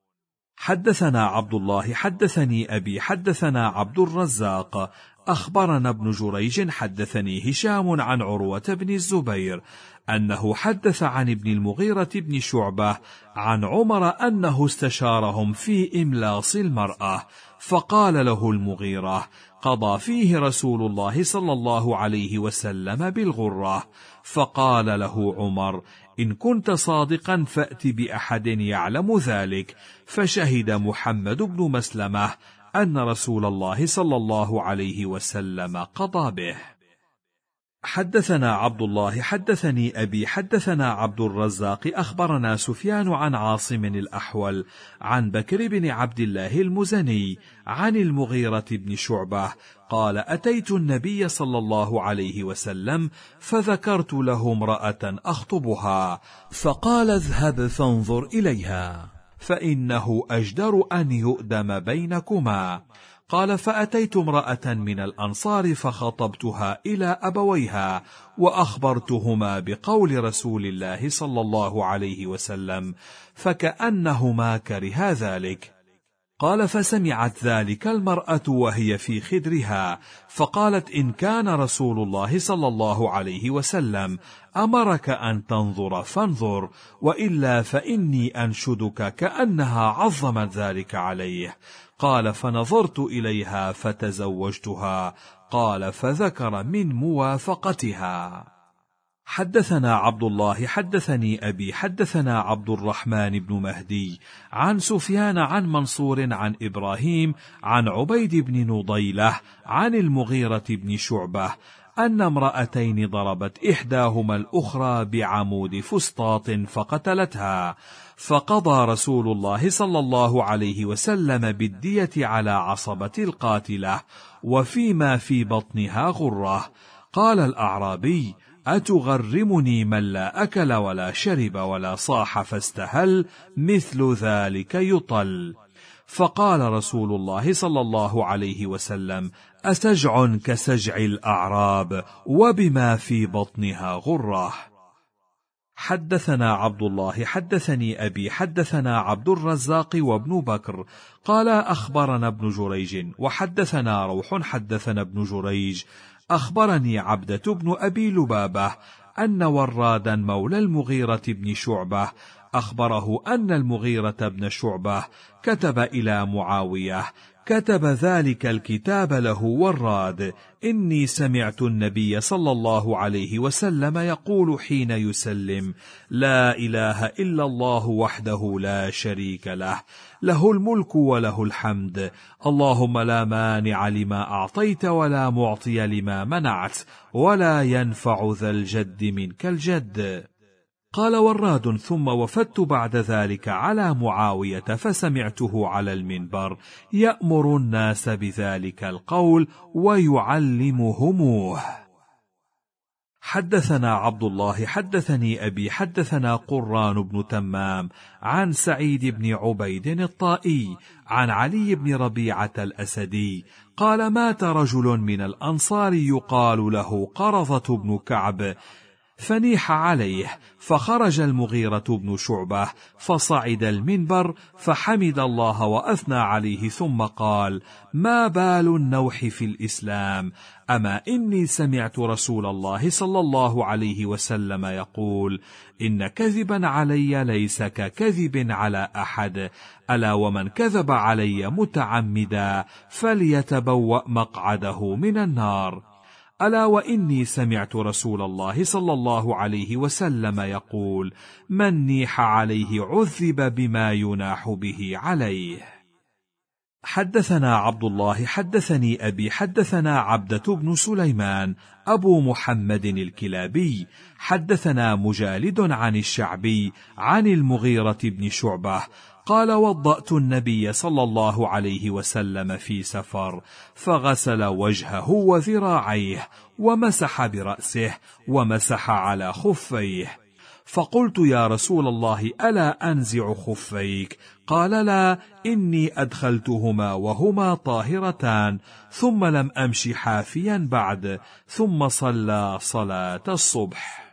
حدثنا عبد الله حدثني أبي حدثنا عبد الرزاق أخبرنا ابن جريج حدثني هشام عن عروة بن الزبير أنه حدث عن ابن المغيرة بن شعبة عن عمر أنه استشارهم في إملاص المرأة، فقال له المغيرة: قضى فيه رسول الله صلى الله عليه وسلم بالغرة. فقال له عمر: إن كنت صادقا فأت بأحد يعلم ذلك. فشهد محمد بن مسلمة أن رسول الله صلى الله عليه وسلم قضى به. حدثنا عبد الله حدثني أبي حدثنا عبد الرزاق أخبرنا سفيان عن عاصم الأحول عن بكر بن عبد الله المزني عن المغيرة بن شعبة قال: أتيت النبي صلى الله عليه وسلم فذكرت له امرأة أخطبها، فقال: اذهب فانظر إليها فإنه أجدر أن يؤدم بينكما. قال: فأتيت امرأة من الأنصار فخطبتها إلى أبويها وأخبرتهما بقول رسول الله صلى الله عليه وسلم، فكأنهما كرها ذلك. قال: فسمعت ذلك المرأة وهي في خدرها، فقالت: إن كان رسول الله صلى الله عليه وسلم أمرك أن تنظر فانظر، وإلا فإني أنشدك، كأنها عظمت ذلك عليه. قال: فنظرت إليها فتزوجتها. قال: فذكر من موافقتها. حدثنا عبد الله حدثني أبي حدثنا عبد الرحمن بن مهدي عن سفيان عن منصور عن إبراهيم عن عبيد بن نضيلة عن المغيرة بن شعبة أن امرأتين ضربت إحداهما الأخرى بعمود فسطاط فقتلتها، فقضى رسول الله صلى الله عليه وسلم بالدية على عصبة القاتلة، وفيما في بطنها غرة. قال الأعرابي: أتغرمني من لا أكل ولا شرب ولا صاح فاستهل، مثل ذلك يطل. فقال رسول الله صلى الله عليه وسلم: أسجع كسجع الأعراب وبما في بطنها غرة. حدثنا عبد الله حدثني أبي حدثنا عبد الرزاق وابن بكر قال أخبرنا ابن جريج وحدثنا روح حدثنا ابن جريج أخبرني عبدة بن أبي لبابة أن ورادا مولى المغيرة بن شعبة أخبره أن المغيرة بن شعبة كتب إلى معاوية، كتب ذلك الكتاب له وراد: إني سمعت النبي صلى الله عليه وسلم يقول حين يسلم: لا إله إلا الله وحده لا شريك له، له الملك وله الحمد، اللهم لا مانع لما أعطيت ولا معطي لما منعت، ولا ينفع ذا الجد منك الجد. قال وراد: ثم وفدت بعد ذلك على معاوية فسمعته على المنبر يأمر الناس بذلك القول ويعلمهموه. حدثنا عبد الله حدثني أبي حدثنا قران بن تمام عن سعيد بن عبيد الطائي عن علي بن ربيعة الأسدي قال: مات رجل من الأنصار يقال له قرظة بن كعب، فنيح عليه، فخرج المغيرة بن شعبة فصعد المنبر فحمد الله وأثنى عليه، ثم قال: ما بال النوح في الإسلام؟ أما إني سمعت رسول الله صلى الله عليه وسلم يقول: إن كذبا علي ليس ككذب على أحد، ألا ومن كذب علي متعمدا فليتبوأ مقعده من النار. ألا وإني سمعت رسول الله صلى الله عليه وسلم يقول: من نيح عليه عذب بما يناح به عليه. حدثنا عبد الله حدثني أبي حدثنا عبدة بن سليمان أبو محمد الكلابي حدثنا مجالد عن الشعبي عن المغيرة بن شعبة قال: وضأت النبي صلى الله عليه وسلم في سفر، فغسل وجهه وذراعيه ومسح برأسه ومسح على خفيه، فقلت: يا رسول الله، ألا أنزع خفيك؟ قال: لا، إني أدخلتهما وهما طاهرتان، ثم لم أمش حافيا بعد، ثم صلى صلاة الصبح.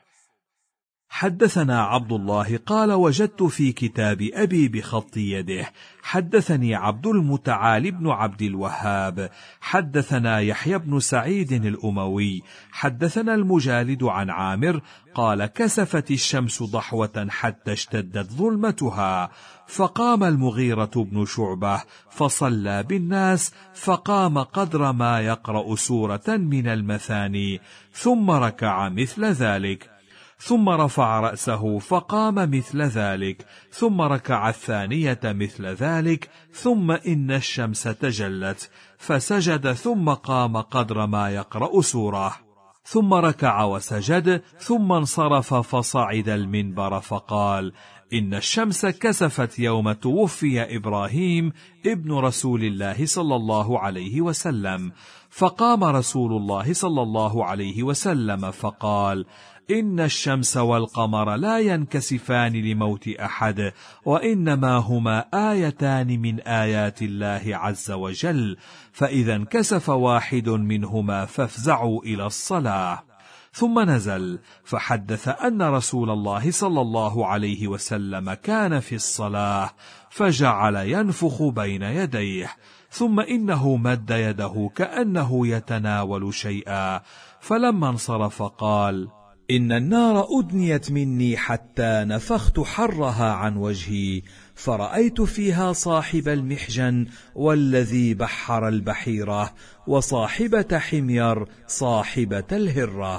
حدثنا عبد الله قال: وجدت في كتاب أبي بخط يده. حدثني عبد المتعال بن عبد الوهاب حدثنا يحيى بن سعيد الأموي حدثنا المجالد عن عامر قال: كسفت الشمس ضحوة حتى اشتدت ظلمتها، فقام المغيرة بن شعبة فصلى بالناس، فقام قدر ما يقرأ سورة من المثاني، ثم ركع مثل ذلك، ثم رفع رأسه فقام مثل ذلك، ثم ركع الثانية مثل ذلك، ثم إن الشمس تجلت فسجد، ثم قام قدر ما يقرأ سورة، ثم ركع وسجد، ثم انصرف فصعد المنبر فقال: إن الشمس كسفت يوم توفي إبراهيم ابن رسول الله صلى الله عليه وسلم، فقام رسول الله صلى الله عليه وسلم فقال: إن الشمس والقمر لا ينكسفان لموت أحد، وإنما هما آيتان من آيات الله عز وجل، فإذا انكسف واحد منهما فافزعوا إلى الصلاة. ثم نزل فحدث أن رسول الله صلى الله عليه وسلم كان في الصلاة فجعل ينفخ بين يديه، ثم إنه مد يده كأنه يتناول شيئا، فلما انصرف قال: إن النار أدنيت مني حتى نفخت حرها عن وجهي، فرأيت فيها صاحب المحجن والذي بحر البحيرة وصاحبة حمير صاحبة الهرة.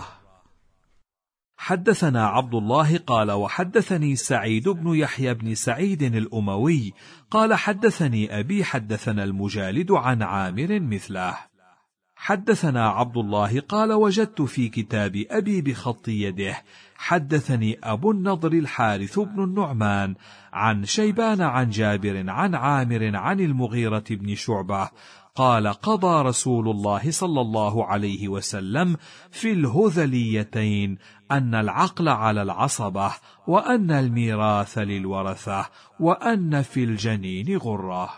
حدثنا عبد الله قال: وحدثني سعيد بن يحيى بن سعيد الأموي قال: حدثني أبي حدثنا المجالد عن عامر مثله. حدثنا عبد الله قال: وجدت في كتاب أبي بخط يده. حدثني أبو النضر الحارث بن النعمان عن شيبان عن جابر عن عامر عن المغيرة بن شعبة قال: قضى رسول الله صلى الله عليه وسلم في الهذليتين أن العقل على العصبة، وأن الميراث للورثة، وأن في الجنين غرة.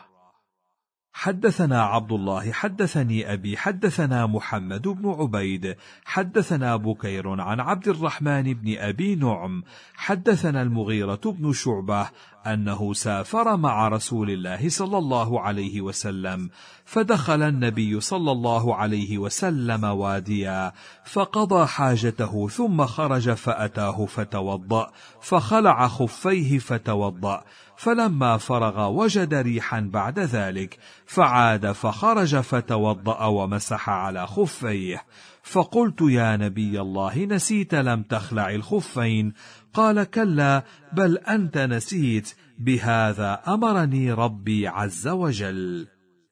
حدثنا عبد الله حدثني أبي حدثنا محمد بن عبيد حدثنا بكير عن عبد الرحمن بن أبي نعم حدثنا المغيرة بن شعبة أنه سافر مع رسول الله صلى الله عليه وسلم، فدخل النبي صلى الله عليه وسلم واديا، فقضى حاجته، ثم خرج فأتاه فتوضأ، فخلع خفيه فتوضأ، فلما فرغ وجد ريحا بعد ذلك، فعاد فخرج فتوضأ ومسح على خفيه، فقلت: يا نبي الله، نسيت لم تخلع الخفين؟ قال: كلا، بل أنت نسيت، بهذا أمرني ربي عز وجل.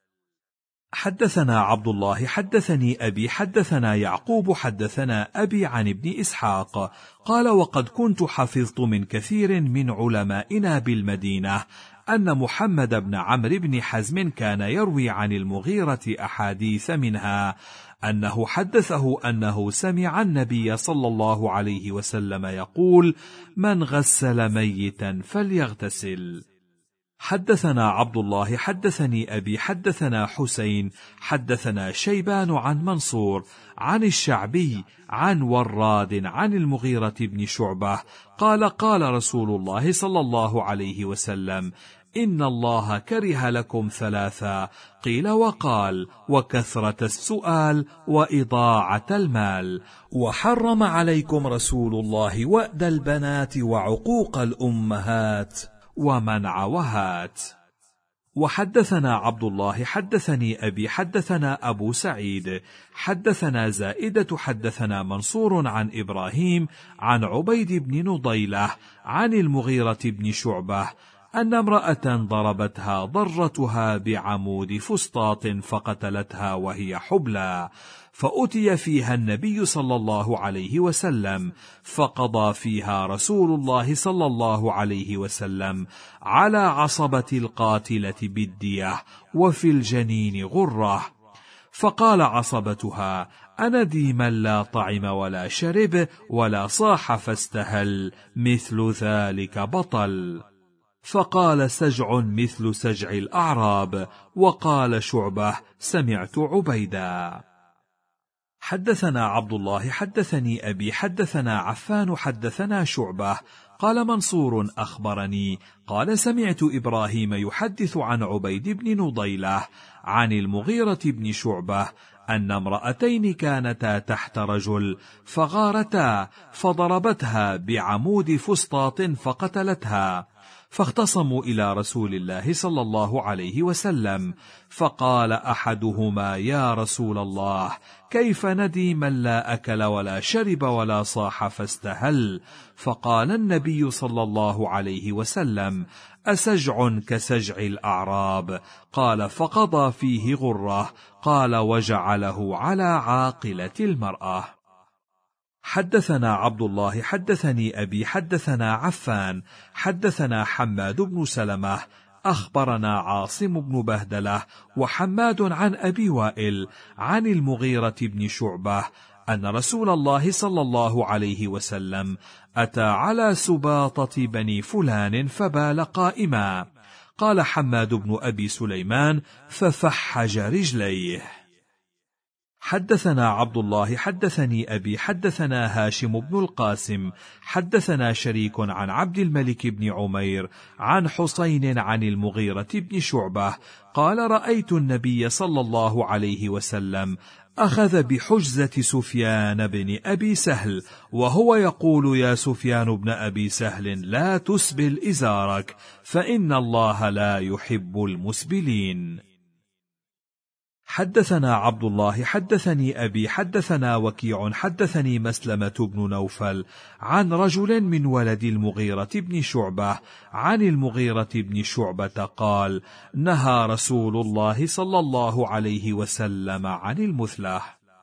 حدثنا عبد الله حدثني أبي حدثنا يعقوب حدثنا أبي عن ابن إسحاق قال: وقد كنت حفظت من كثير من علمائنا بالمدينة أن محمد بن عمرو بن حزم كان يروي عن المغيرة أحاديث، منها أنه حدثه أنه سمع النبي صلى الله عليه وسلم يقول: من غسل ميتا فليغتسل. حدثنا عبد الله حدثني أبي حدثنا حسين حدثنا شيبان عن منصور عن الشعبي عن وراد عن المغيرة بن شعبة قال: قال رسول الله صلى الله عليه وسلم: إن الله كره لكم ثلاثا، قيل وقال: وكثرة السؤال وإضاعة المال، وحرم عليكم رسول الله وأد البنات وعقوق الأمهات ومنع وهات. وحدثنا عبد الله حدثني أبي حدثنا أبو سعيد حدثنا زائدة حدثنا منصور عن إبراهيم عن عبيد بن نضيلة عن المغيرة بن شعبة أن امرأة ضربتها ضرتها بعمود فسطاط فقتلتها وهي حبلى، فأتي فيها النبي صلى الله عليه وسلم فقضى فيها رسول الله صلى الله عليه وسلم على عصبة القاتلة بالدية وفي الجنين غرة. فقال عصبتها: أندي من لا طعم ولا شرب ولا صاح فاستهل، مثل ذلك بطل. فقال سجع مثل سجع الأعراب. وقال شعبة: سمعت عبيدا. حدثنا عبد الله حدثني أبي حدثنا عفان حدثنا شعبة قال منصور أخبرني قال سمعت إبراهيم يحدث عن عبيد بن نضيلة عن المغيرة بن شعبة أن امرأتين كانتا تحت رجل فغارتا فضربتها بعمود فسطاط فقتلتها، فاختصموا إلى رسول الله صلى الله عليه وسلم، فقال أحدهما: يا رسول الله، كيف ندي من لا أكل ولا شرب ولا صاح فاستهل؟ فقال النبي صلى الله عليه وسلم: أسجع كسجع الأعراب؟ قال: فقضى فيه غرة. قال: وجعله على عاقلة المرأة. حدثنا عبد الله حدثني أبي حدثنا عفان حدثنا حماد بن سلمة أخبرنا عاصم بن بهدلة وحماد عن أبي وائل عن المغيرة بن شعبة أن رسول الله صلى الله عليه وسلم أتى على سباطة بني فلان فبال قائما. قال حماد بن أبي سليمان: ففحج رجليه. حدثنا عبد الله حدثني أبي حدثنا هاشم بن القاسم حدثنا شريك عن عبد الملك بن عمير عن حسين عن المغيرة بن شعبة قال: رأيت النبي صلى الله عليه وسلم أخذ بحجزة سفيان بن أبي سهل وهو يقول: يا سفيان بن أبي سهل، لا تسبل إزارك، فإن الله لا يحب المسبلين. حدثنا عبد الله حدثني أبي حدثنا وكيع حدثني مسلمة بن نوفل عن رجل من ولد المغيرة بن شعبة عن المغيرة بن شعبة قال: نهى رسول الله صلى الله عليه وسلم عن المثلة.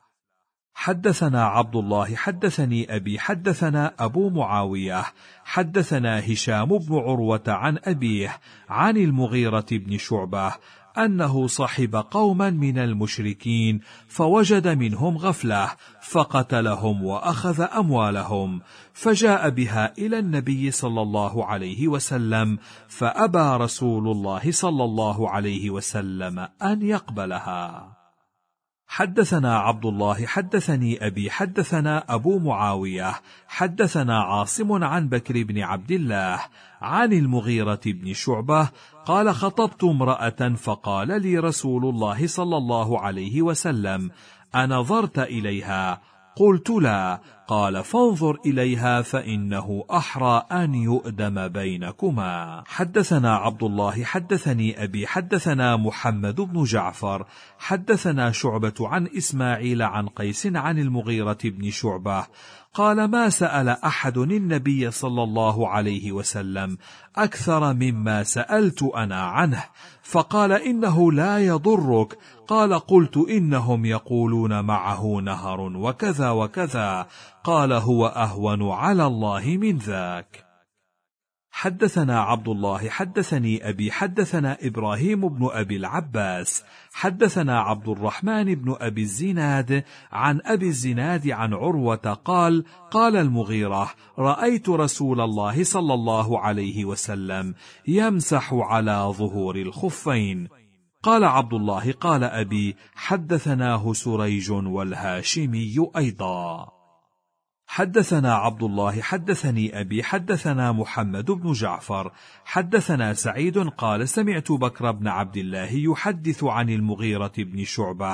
حدثنا عبد الله حدثني أبي حدثنا أبو معاوية حدثنا هشام بن عروة عن أبيه عن المغيرة بن شعبة أنه صحب قوما من المشركين فوجد منهم غفلة فقتلهم وأخذ أموالهم، فجاء بها إلى النبي صلى الله عليه وسلم فأبى رسول الله صلى الله عليه وسلم أن يقبلها. حدثنا عبد الله حدثني أبي حدثنا أبو معاوية حدثنا عاصم عن بكر بن عبد الله عن المغيرة بن شعبة قال: خطبت امرأة فقال لي رسول الله صلى الله عليه وسلم: أنظرت إليها؟ قلت: لا. قال: فانظر إليها فإنه أحرى أن يؤدم بينكما. حدثنا عبد الله حدثني أبي حدثنا محمد بن جعفر حدثنا شعبة عن إسماعيل عن قيس عن المغيرة بن شعبة قال: ما سأل أحد النبي صلى الله عليه وسلم أكثر مما سألت أنا عنه، فقال: إنه لا يضرك. قال: قلت: إنهم يقولون معه نهر وكذا وكذا. قال: هو أهون على الله من ذاك. حدثنا عبد الله حدثني أبي حدثنا إبراهيم بن أبي العباس حدثنا عبد الرحمن بن أبي الزناد عن أبي الزناد عن عروة قال: قال المغيرة: رأيت رسول الله صلى الله عليه وسلم يمسح على ظهور الخفين. قال عبد الله: قال أبي: حدثناه سريج والهاشمي أيضا. حدثنا عبد الله حدثني أبي حدثنا محمد بن جعفر حدثنا سعيد قال: سمعت بكر بن عبد الله يحدث عن المغيرة بن شعبة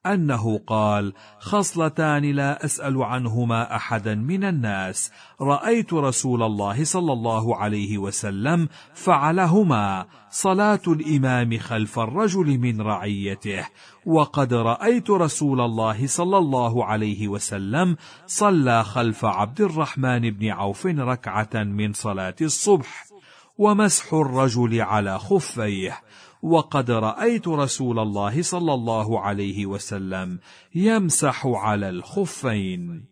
أنه قال: خصلتان لا أسأل عنهما أحدا من الناس، رأيت رسول الله صلى الله عليه وسلم فعلهما: صلاة الإمام خلف الرجل من رعيته، وقد رأيت رسول الله صلى الله عليه وسلم صلى خلف عبد الرحمن بن عوف ركعة من صلاة الصبح، ومسح الرجل على خفيه، وقد رأيت رسول الله صلى الله عليه وسلم يمسح على الخفين.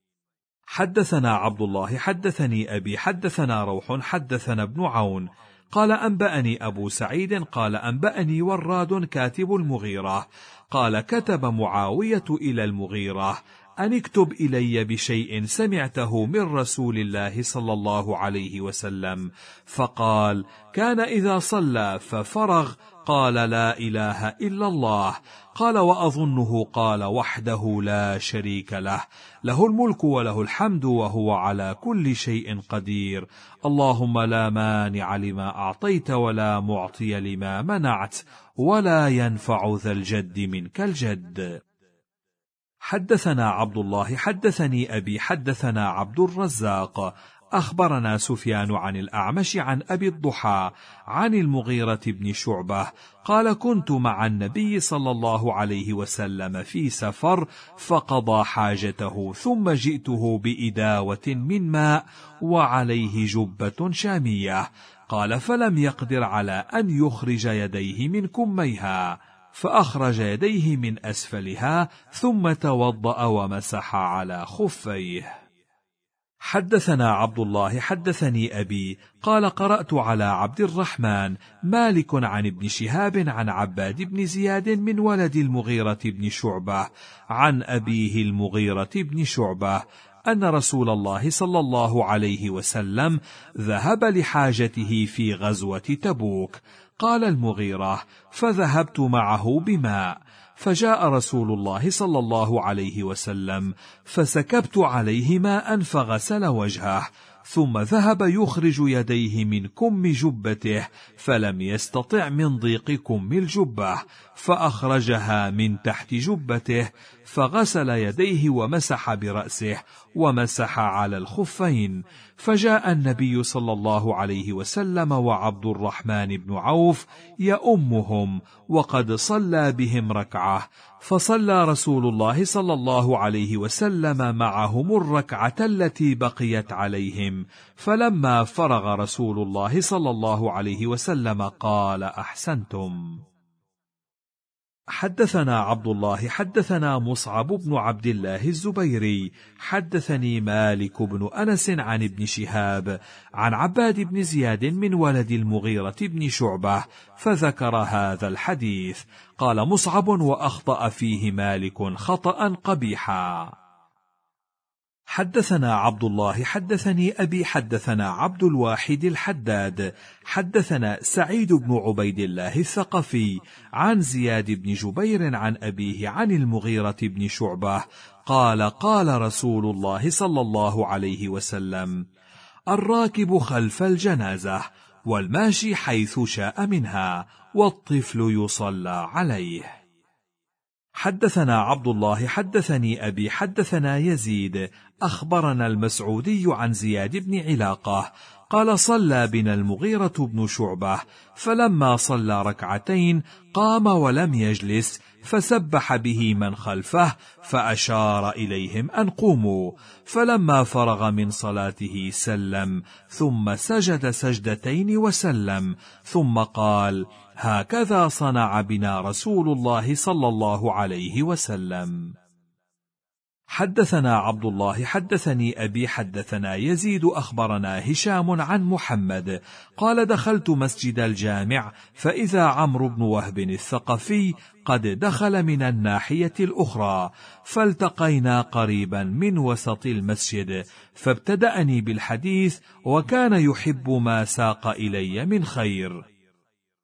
حدثنا عبد الله حدثني أبي حدثنا روح حدثنا ابن عون قال أنبأني أبو سعيد قال أنبأني وراد كاتب المغيرة قال: كتب معاوية إلى المغيرة أن اكتب إلي بشيء سمعته من رسول الله صلى الله عليه وسلم، فقال: كان إذا صلى ففرغ قال: لا إله إلا الله. قال: وأظنه قال: وحده لا شريك له، له الملك وله الحمد وهو على كل شيء قدير، اللهم لا مانع لما أعطيت ولا معطي لما منعت ولا ينفع ذا الجد منك الجد. حدثنا عبد الله حدثني أبي حدثنا عبد الرزاق أخبرنا سفيان عن الأعمش عن أبي الضحى عن المغيرة بن شعبة قال: كنت مع النبي صلى الله عليه وسلم في سفر فقضى حاجته، ثم جئته بإداوة من ماء وعليه جبة شامية. قال: فلم يقدر على أن يخرج يديه من كميها، فأخرج يديه من أسفلها ثم توضأ ومسح على خفيه. حدثنا عبد الله حدثني أبي قال: قرأت على عبد الرحمن مالك عن ابن شهاب عن عباد بن زياد من ولد المغيرة بن شعبة عن أبيه المغيرة بن شعبة أن رسول الله صلى الله عليه وسلم ذهب لحاجته في غزوة تبوك. قال المغيرة: فذهبت معه بماء، فجاء رسول الله صلى الله عليه وسلم فسكبت عليه ماء فغسل وجهه، ثم ذهب يخرج يديه من كم جبته فلم يستطع من ضيق كم الجبة، فأخرجها من تحت جبته فغسل يديه ومسح برأسه ومسح على الخفين. فجاء النبي صلى الله عليه وسلم وعبد الرحمن بن عوف يؤمهم وقد صلى بهم ركعة، فصلى رسول الله صلى الله عليه وسلم معهم الركعة التي بقيت عليهم، فلما فرغ رسول الله صلى الله عليه وسلم قال: أحسنتم. حدثنا عبد الله حدثنا مصعب بن عبد الله الزبيري حدثني مالك بن أنس عن ابن شهاب عن عباد بن زياد من ولد المغيرة بن شعبة فذكر هذا الحديث. قال مصعب: وأخطأ فيه مالك خطأ قبيحا. حدثنا عبد الله حدثني أبي حدثنا عبد الواحد الحداد حدثنا سعيد بن عبيد الله الثقفي عن زياد بن جبير عن أبيه عن المغيرة بن شعبة قال: قال رسول الله صلى الله عليه وسلم: الراكب خلف الجنازة، والماشي حيث شاء منها، والطفل يصلى عليه. حدثنا عبد الله حدثني أبي حدثنا يزيد أخبرنا المسعودي عن زياد بن علاقة قال: صلى بنا المغيرة بن شعبة، فلما صلى ركعتين قام ولم يجلس، فسبح به من خلفه فأشار إليهم أن قوموا، فلما فرغ من صلاته سلم، ثم سجد سجدتين وسلم، ثم قال: هكذا صنع بنا رسول الله صلى الله عليه وسلم. حدثنا عبد الله حدثني أبي حدثنا يزيد أخبرنا هشام عن محمد قال: دخلت مسجد الجامع فإذا عمرو بن وهب الثقفي قد دخل من الناحية الأخرى، فالتقينا قريبا من وسط المسجد، فابتدأني بالحديث وكان يحب ما ساق إلي من خير.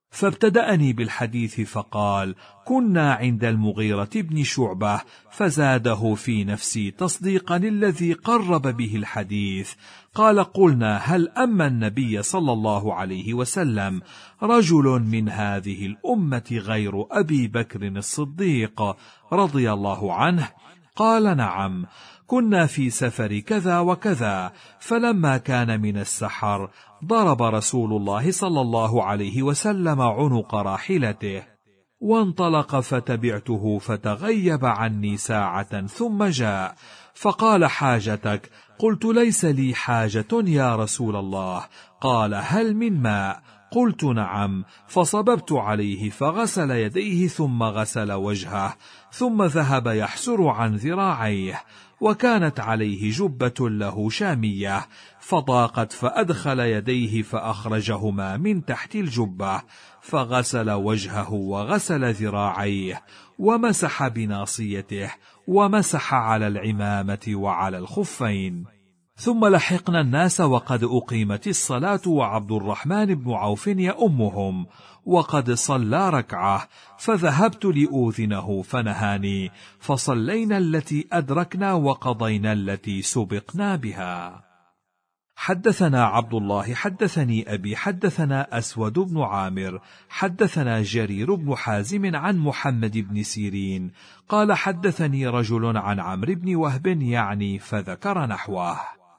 فابتدأني بالحديث فقال: كنا عند المغيرة بن شعبة، فزاده في نفسي تصديقا الذي قرب به الحديث. قال: قلنا: هل أما النبي صلى الله عليه وسلم رجل من هذه الأمة غير أبي بكر الصديق رضي الله عنه؟ قال: نعم، كنا في سفر كذا وكذا، فلما كان من السحر ضرب رسول الله صلى الله عليه وسلم عنق راحلته، وانطلق فتبعته، فتغيب عني ساعة ثم جاء فقال: حاجتك؟ قلت: ليس لي حاجة يا رسول الله. قال: هل من ماء؟ قلت: نعم. فصببت عليه فغسل يديه ثم غسل وجهه، ثم ذهب يحسر عن ذراعيه، وكانت عليه جبة له شامية، فضاقت فأدخل يديه فأخرجهما من تحت الجبة، فغسل وجهه وغسل ذراعيه، ومسح بناصيته، ومسح على العمامة وعلى الخفين. ثم لحقنا الناس وقد أقيمت الصلاة، وعبد الرحمن بن عوف يؤمهم، وقد صلى ركعة، فذهبت لأوذنه فنهاني، فصلينا التي أدركنا وقضينا التي سبقنا بها. حدثنا عبد الله حدثني أبي حدثنا أسود بن عامر حدثنا جرير بن حازم عن محمد بن سيرين قال: حدثني رجل عن عمرو بن وهب يعني، فذكر نحوه.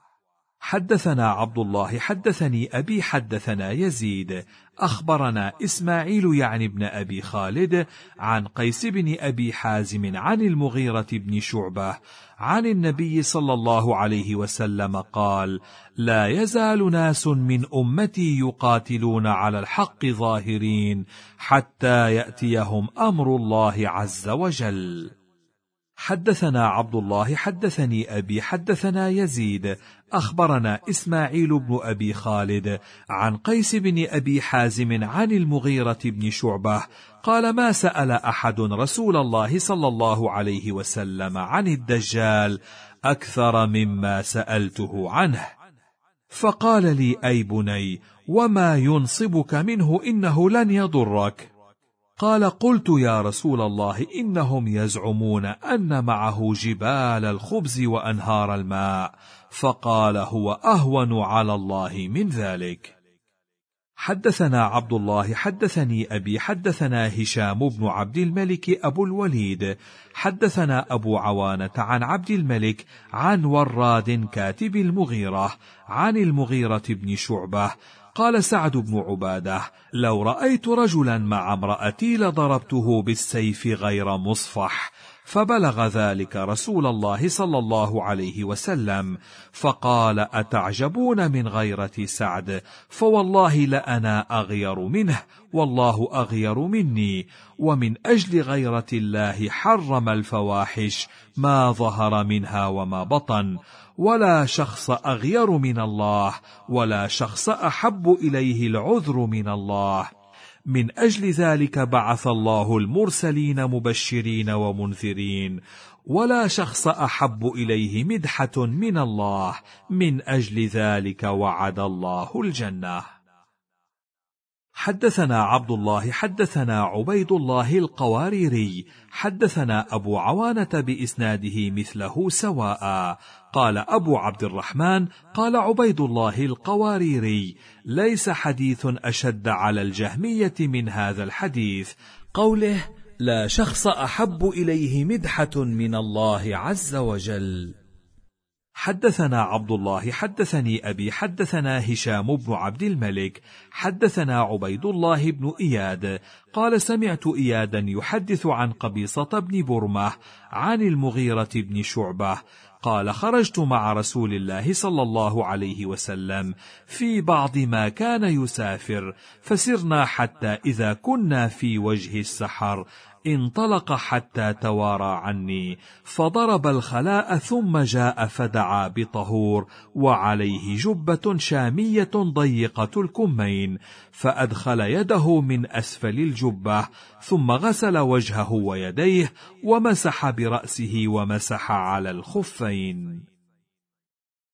حدثنا عبد الله حدثني أبي حدثنا يزيد أخبرنا إسماعيل يعني ابن أبي خالد عن قيس بن أبي حازم عن المغيرة بن شعبة عن النبي صلى الله عليه وسلم قال: لا يزال ناس من أمتي يقاتلون على الحق ظاهرين حتى يأتيهم أمر الله عز وجل. حدثنا عبد الله حدثني أبي حدثنا يزيد أخبرنا إسماعيل بن أبي خالد عن قيس بن أبي حازم عن المغيرة بن شعبة قال: ما سأل أحد رسول الله صلى الله عليه وسلم عن الدجال أكثر مما سألته عنه. فقال لي: أي بني، وما ينصبك منه؟ إنه لن يضرك. قال: قلت: يا رسول الله، إنهم يزعمون أن معه جبال الخبز وأنهار الماء. فقال: هو أهون على الله من ذلك. حدثنا عبد الله حدثني أبي حدثنا هشام بن عبد الملك أبو الوليد حدثنا أبو عوانة عن عبد الملك عن وراد كاتب المغيرة عن المغيرة بن شعبة قال: سعد بن عبادة: لو رأيت رجلا مع امرأتي لضربته بالسيف غير مصفح. فبلغ ذلك رسول الله صلى الله عليه وسلم، فقال: أتعجبون من غيرة سعد؟ فوالله لأنا أغير منه، والله أغير مني، ومن أجل غيرة الله حرم الفواحش ما ظهر منها وما بطن، ولا شخص أغير من الله، ولا شخص أحب إليه العذر من الله. من أجل ذلك بعث الله المرسلين مبشرين ومنذرين، ولا شخص أحب إليه مدحة من الله، من أجل ذلك وعد الله الجنة. حدثنا عبد الله حدثنا عبيد الله القواريري حدثنا أبو عوانة بإسناده مثله سواء. قال أبو عبد الرحمن: قال عبيد الله القواريري: ليس حديث أشد على الجهمية من هذا الحديث، قوله: لا شخص أحب إليه مدحة من الله عز وجل. حدثنا عبد الله حدثني أبي حدثنا هشام بن عبد الملك حدثنا عبيد الله بن إياد قال: سمعت إيادا يحدث عن قبيصة بن برمة عن المغيرة بن شعبة قال: خرجت مع رسول الله صلى الله عليه وسلم في بعض ما كان يسافر، فسرنا حتى إذا كنا في وجه السحر انطلق حتى توارى عني، فضرب الخلاء ثم جاء فدعا بطهور وعليه جبة شامية ضيقة الكمين، فأدخل يده من أسفل الجبة، ثم غسل وجهه ويديه ومسح برأسه ومسح على الخفين.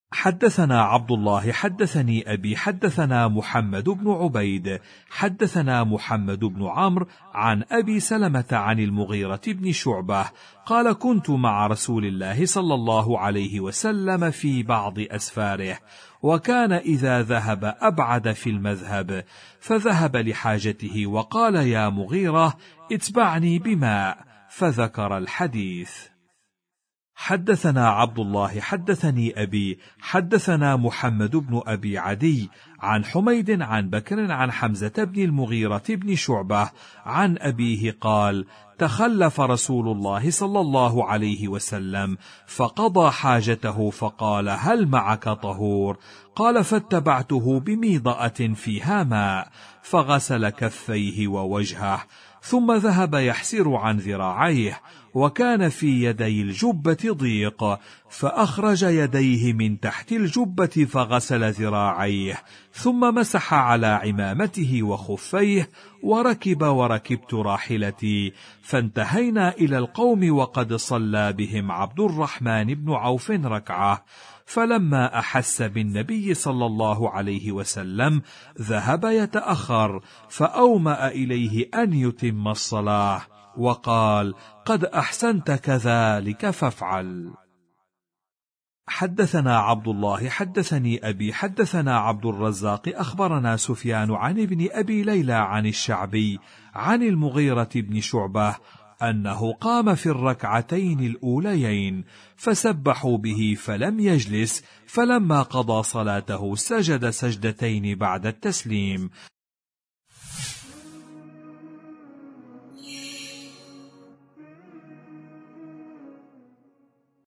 حدثنا عبد الله حدثني أبي حدثنا محمد بن عبيد حدثنا محمد بن عمرو عن أبي سلمة عن المغيرة بن شعبة قال كنت مع رسول الله صلى الله عليه وسلم في بعض أسفاره، وكان إذا ذهب أبعد في المذهب، فذهب لحاجته وقال يا مغيرة اتبعني بماء، فذكر الحديث. حدثنا عبد الله حدثني أبي حدثنا محمد بن أبي عدي عن حميد عن بكر عن حمزة بن المغيرة بن شعبة عن أبيه قال تخلف رسول الله صلى الله عليه وسلم فقضى حاجته فقال هل معك طهور؟ قال فاتبعته بميضأة فيها ماء فغسل كفيه ووجهه، ثم ذهب يحسر عن ذراعيه، وكان في يدي الجبة ضيق، فأخرج يديه من تحت الجبة فغسل ذراعيه، ثم مسح على عمامته وخفيه، وركب وركبت راحلتي، فانتهينا إلى القوم وقد صلى بهم عبد الرحمن بن عوف ركعة، فلما أحس بالنبي صلى الله عليه وسلم ذهب يتأخر، فأومأ إليه أن يتم الصلاة، وقال قد أحسنت كذلك فافعل. حدثنا عبد الله حدثني أبي حدثنا عبد الرزاق أخبرنا سفيان عن ابن أبي ليلى عن الشعبي عن المغيرة بن شعبة أنه قام في الركعتين الأوليين فسبحوا به فلم يجلس، فلما قضى صلاته سجد سجدتين بعد التسليم،